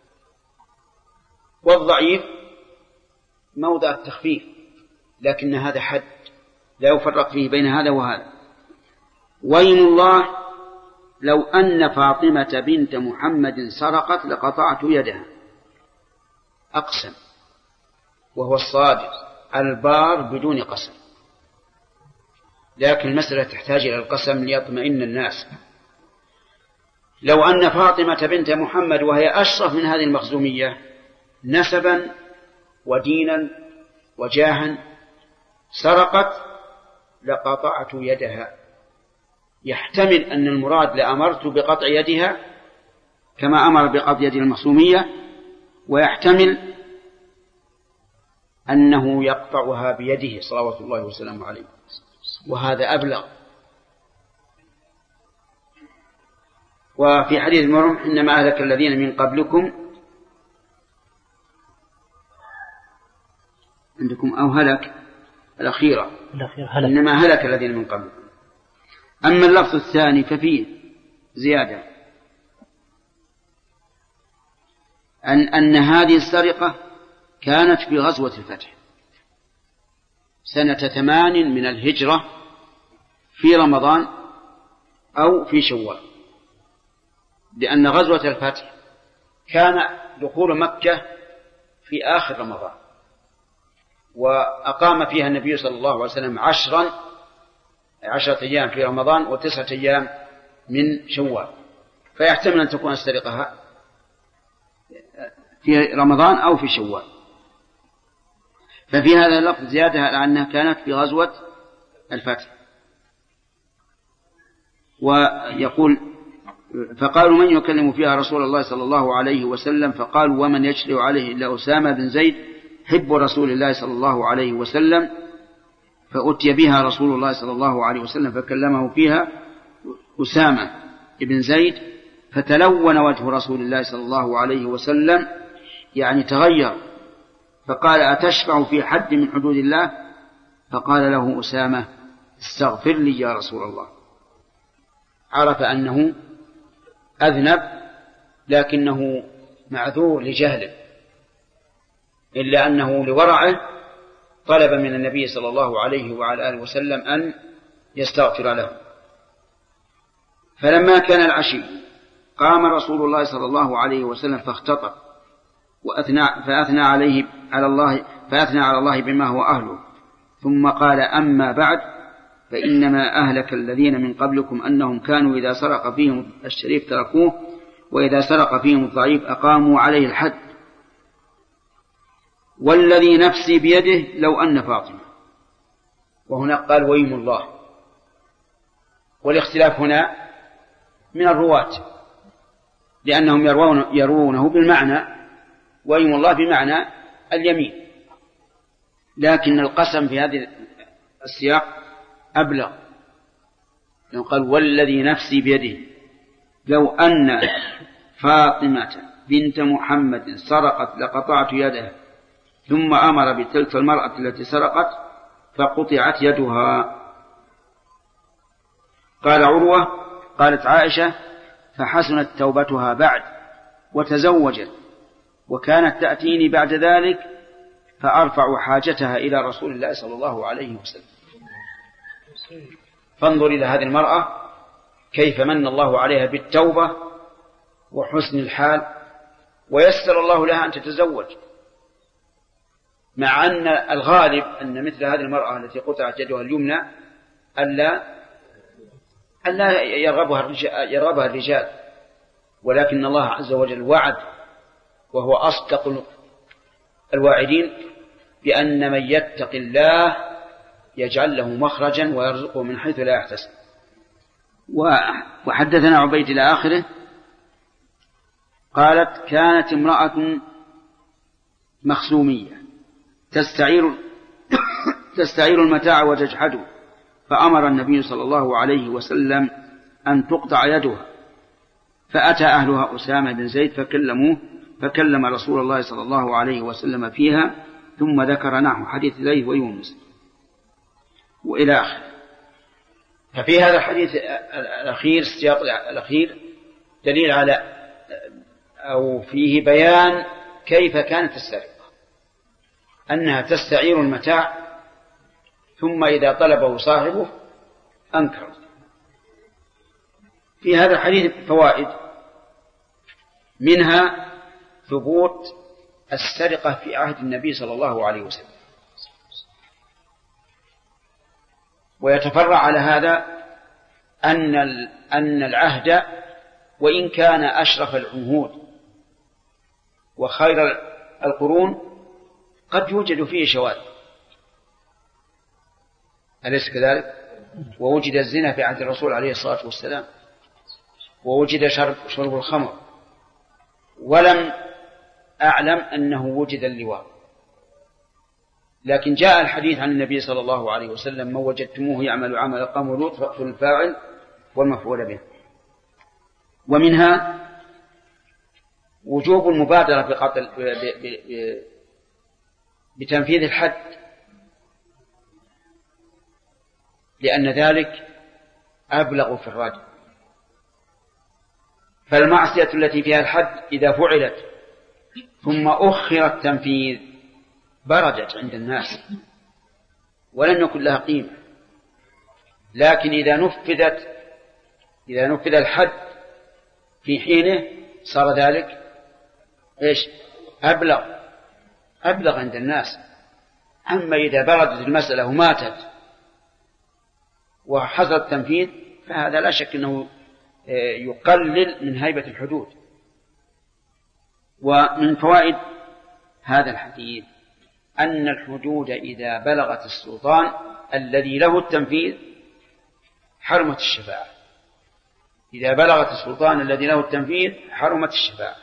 والضعيف موضع التخفيف، لكن هذا حد لا يفرق فيه بين هذا وهذا. ويم الله لو أن فاطمة بنت محمد سرقت لقطعت يدها، أقسم، وهو الصادق البار بدون قسم. لكن المسألة تحتاج إلى القسم ليطمئن الناس. لو أن فاطمة بنت محمد وهي أشرف من هذه المخزومية نسبا ودينا وجاها سرقت لقطعت يدها. يحتمل أن المراد لأمرت بقطع يدها كما أمر بقطع يد المخزومية، ويحتمل أنه يقطعها بيده صلوات الله وسلامه عليه، وهذا أبلغ. وفي حديث المرم إنما أهلك الذين من قبلكم عندكم أو هلك الأخيرة إنما هلك الذين من قبلكم. أما اللفظ الثاني ففيه زيادة أن هذه السرقة كانت في غزوة الفتح سنة 8 من الهجرة في رمضان أو في شوال، لأن غزوة الفتح كان دخول مكة في آخر رمضان، وأقام فيها النبي صلى الله عليه وسلم 10 أيام في رمضان و9 أيام من شوال، فيحتمل أن تكون السرقة في رمضان أو في شوال. ففي هذا اللفظ زيادة على أنها كانت في غزوة الفتح. ويقول فقالوا من يكلم فيها رسول الله صلى الله عليه وسلم؟ فقالوا ومن يشرع عليه إلا أسامة بن زيد حب رسول الله صلى الله عليه وسلم. فأتي بها رسول الله صلى الله عليه وسلم فكلمه فيها أسامة بن زيد، فتلون وجه رسول الله صلى الله عليه وسلم، يعني تغير، فقال أتشفع في حد من حدود الله؟ فقال له أسامة استغفر لي يا رسول الله. عرف أنه أذنب لكنه معذور لجهله، إلا أنه لورعه طلب من النبي صلى الله عليه وعلى آله وسلم أن يستغفر له. فلما كان العشي قام رسول الله صلى الله عليه وسلم فاختطب فأثنى على الله بما هو أهله، ثم قال أما بعد فإنما أهلك الذين من قبلكم أنهم كانوا إذا سرق فيهم الشريف تركوه، وإذا سرق فيهم الضعيف أقاموا عليه الحد، والذي نفسي بيده لو أن فاطمة. وهنا قال ويم الله، والاختلاف هنا من الرواة لأنهم يروونه بالمعنى ويم الله بمعنى اليمين، لكن القسم في هذه السياق أبلغ، لأنه قال والذي نفسي بيده لو أن فاطمة بنت محمد سرقت لقطعت يدها، ثم أمر بتلك المرأة التي سرقت فقطعت يدها. قال عروة قالت عائشة فحسنت توبتها بعد وتزوجت، وكانت تأتيني بعد ذلك فأرفع حاجتها إلى رسول الله صلى الله عليه وسلم. فانظر إلى هذه المرأة كيف من الله عليها بالتوبة وحسن الحال ويسر الله لها أن تتزوج، مع أن الغالب أن مثل هذه المرأة التي قطعت يدها اليمنى ألا يرغبها الرجال، ولكن الله عز وجل وعد وهو أصدق الواعدين بأن من يتق الله يجعل له مخرجا ويرزقه من حيث لا يحتسب. وحدثنا عبيد إلى آخره قالت كانت امرأة مخزومية تستعير المتاع وتجحده، فأمر النبي صلى الله عليه وسلم أن تقطع يدها، فأتى أهلها أسامة بن زيد فكلم رسول الله صلى الله عليه وسلم فيها، ثم ذكر نحو حديث ليث ويونس وإلى آخره. ففي هذا الحديث الأخير السياق الأخير دليل على أو فيه بيان كيف كانت السرقة، أنها تستعير المتاع ثم إذا طلبه صاحبه أنكر. في هذا الحديث فوائد، منها ثبوت السرقة في عهد النبي صلى الله عليه وسلم، ويتفرع على هذا أن العهد وإن كان أشرف العهود وخير القرون قد يوجد فيه شواذ، أليس كذلك؟ ووجد الزنا في عهد الرسول عليه الصلاة والسلام، ووجد شرب الخمر، ولم أعلم أنه وجد اللواء. لكن جاء الحديث عن النبي صلى الله عليه وسلم من وجدتموه يعمل عمل قوم لوط فاقتلوا الفاعل والمفعول به. ومنها وجوب المبادرة بتنفيذ الحد، لأن ذلك أبلغ في الرادع. فالمعصية التي فيها الحد إذا فعلت ثم أخر التنفيذ بردت عند الناس ولم يكن لها قيمة، لكن إذا نفذ الحد في حينه صار ذلك أبلغ عند الناس. أما إذا بردت المسألة وماتت وحصل التنفيذ فهذا لا شك أنه يقلل من هيبة الحدود. ومن فوائد هذا الحديث أن الحدود إذا بلغت السلطان الذي له التنفيذ حرمت الشفاعة. إذا بلغت السلطان الذي له التنفيذ حرمت الشفاعة.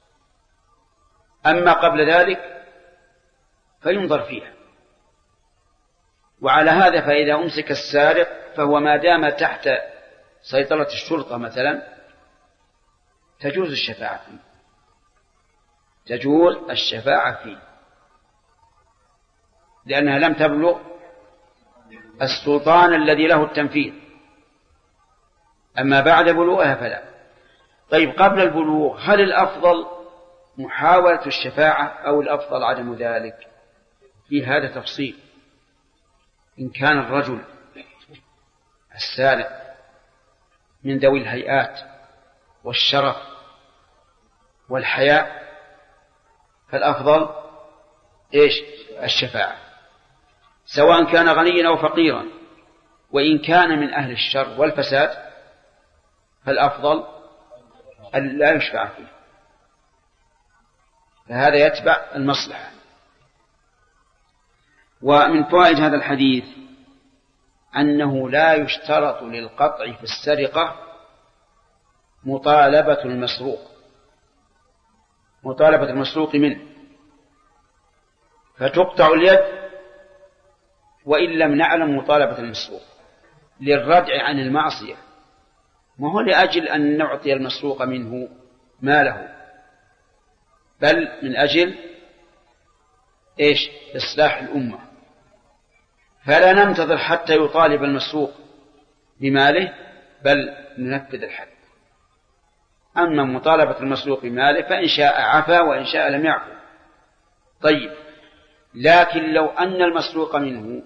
أما قبل ذلك فينظر فيها. وعلى هذا فإذا أمسك السارق فهو ما دام تحت سيطرة الشرطة مثلا تجوز الشفاعة فيه لأنها لم تبلغ السلطان الذي له التنفيذ. أما بعد بلوغها فلا. طيب قبل البلوغ هل الأفضل محاولة الشفاعة أو الأفضل عدم ذلك؟ في هذا تفصيل. إن كان الرجل السارق من ذوي الهيئات والشرف والحياء فالأفضل الشفاعة، سواء كان غنيا أو فقيرا. وإن كان من أهل الشر والفساد فالأفضل أن لا يشفع فيه، فهذا يتبع المصلحة. ومن فوائد هذا الحديث أنه لا يشترط للقطع في السرقة مطالبة المسروق منه، فتقطع اليد وإن لم نعلم مطالبة المسروق للردع عن المعصية، ما هو لأجل أن نعطي المسروق منه ماله، بل من أجل إصلاح الأمة. فلا ننتظر حتى يطالب المسروق بماله بل ننفذ الحد. أما مطالبة المسروق بماله فإن شاء عفا وإن شاء لم يعفو. طيب لكن لو أن المسروق منه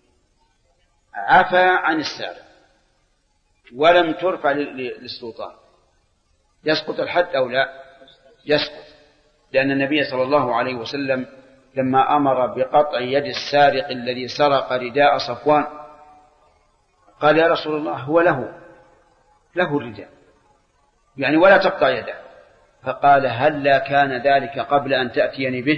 عفا عن السارق ولم ترفع للسلطان يسقط الحد أو لا؟ يسقط. لأن النبي صلى الله عليه وسلم لما أمر بقطع يد السارق الذي سرق رداء صفوان قال يا رسول الله هو له الرداء يعني ولا تقطع يده، فقال هلا كان ذلك قبل أن تأتيني به؟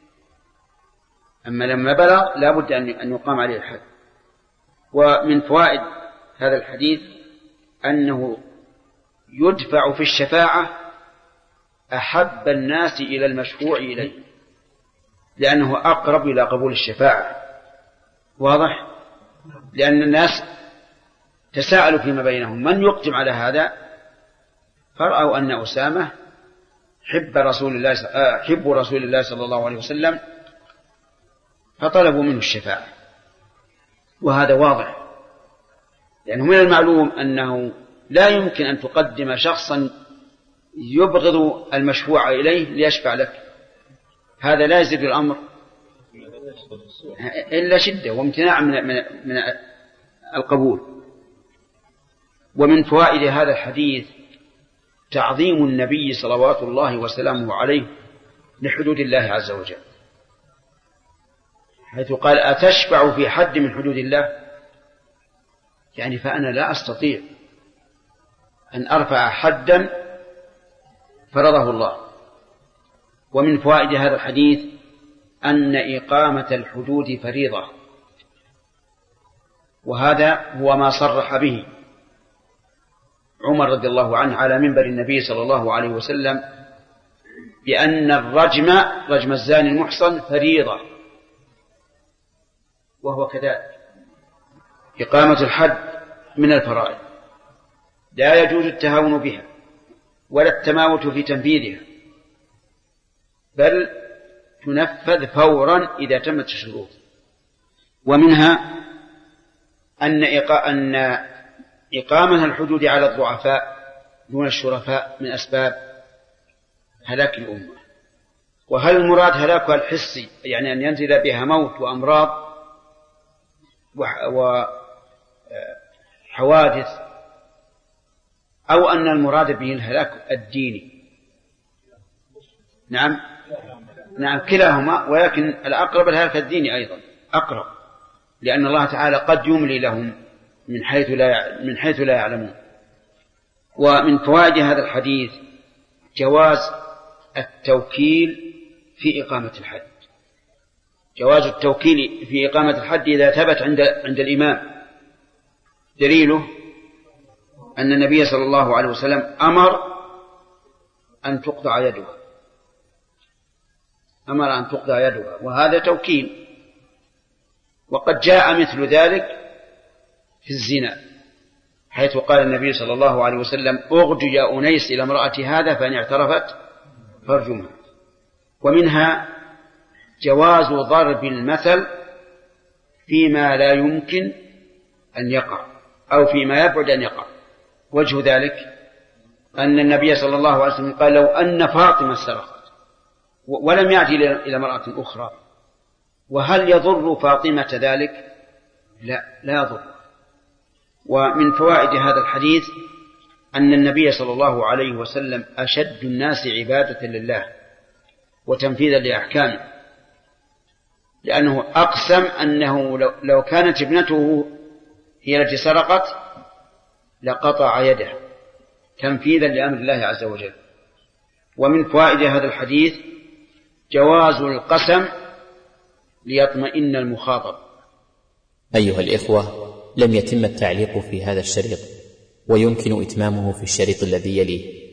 أما لما بلغ لا بد أن يقام عليه الحد. ومن فوائد هذا الحديث أنه يدفع في الشفاعة أحب الناس إلى المشفوع إليه، لأنه أقرب إلى قبول الشفاعة. واضح؟ لأن الناس تساءلوا فيما بينهم من يقدم على هذا، فرأوا أن أسامة حب رسول الله صلى الله عليه وسلم، فطلبوا منه الشفاعة. وهذا واضح، لأنه من المعلوم أنه لا يمكن أن تقدم شخصا يبغض المشفوع إليه ليشفع لك، هذا لا يزيد الأمر إلا شدة وامتناع من القبول. ومن فوائد هذا الحديث تعظيم النبي صلوات الله وسلامه عليه لحدود الله عز وجل، حيث قال أتشفع في حد من حدود الله، يعني فأنا لا أستطيع أن أرفع حدا فرضه الله. ومن فوائد هذا الحديث أن إقامة الحدود فريضة، وهذا هو ما صرح به عمر رضي الله عنه على منبر النبي صلى الله عليه وسلم بأن رجم الزاني المحصن فريضة، وهو كذلك. إقامة الحد من الفرائض لا يجوز التهاون بها ولا التماوت في تنفيذها، بل تنفذ فورا إذا تمت الشروط. ومنها أن إقامة الحدود على الضعفاء دون الشرفاء من أسباب هلاك الأمة. وهل المراد هلاكها الحسي، يعني أن ينزل بها موت وأمراض وحوادث، أو أن المراد به الهلاك الديني؟ نعم كلاهما، ولكن الأقرب الهلاك الديني أيضا أقرب، لأن الله تعالى قد يملي لهم من حيث لا يعلمون. ومن فوائد هذا الحديث جواز التوكيل في إقامة الحد، جواز التوكيل في إقامة الحد إذا ثبت عند الإمام. دليله أن النبي صلى الله عليه وسلم أمر أن تقطع يدها، وهذا توكيل. وقد جاء مثل ذلك في الزنا، حيث قال النبي صلى الله عليه وسلم أغد يا أنيس إلى امرأة هذا فإن اعترفت فارجمها. ومنها جواز ضرب المثل فيما لا يمكن أن يقع أو فيما يبعد أن يقع. وجه ذلك أن النبي صلى الله عليه وسلم قال لو أن فاطمة سرقت ولم يأتي إلى امرأة أخرى، وهل يضر فاطمة ذلك؟ لا يضر. ومن فوائد هذا الحديث أن النبي صلى الله عليه وسلم أشد الناس عبادة لله وتنفيذا لأحكامه، لأنه أقسم أنه لو كانت ابنته هي التي سرقت لقطع يده تنفيذا لأمر الله عز وجل. ومن فوائد هذا الحديث جواز القسم ليطمئن المخاطب. أيها الإخوة، لم يتم التعليق في هذا الشريط، ويمكن إتمامه في الشريط الذي يليه.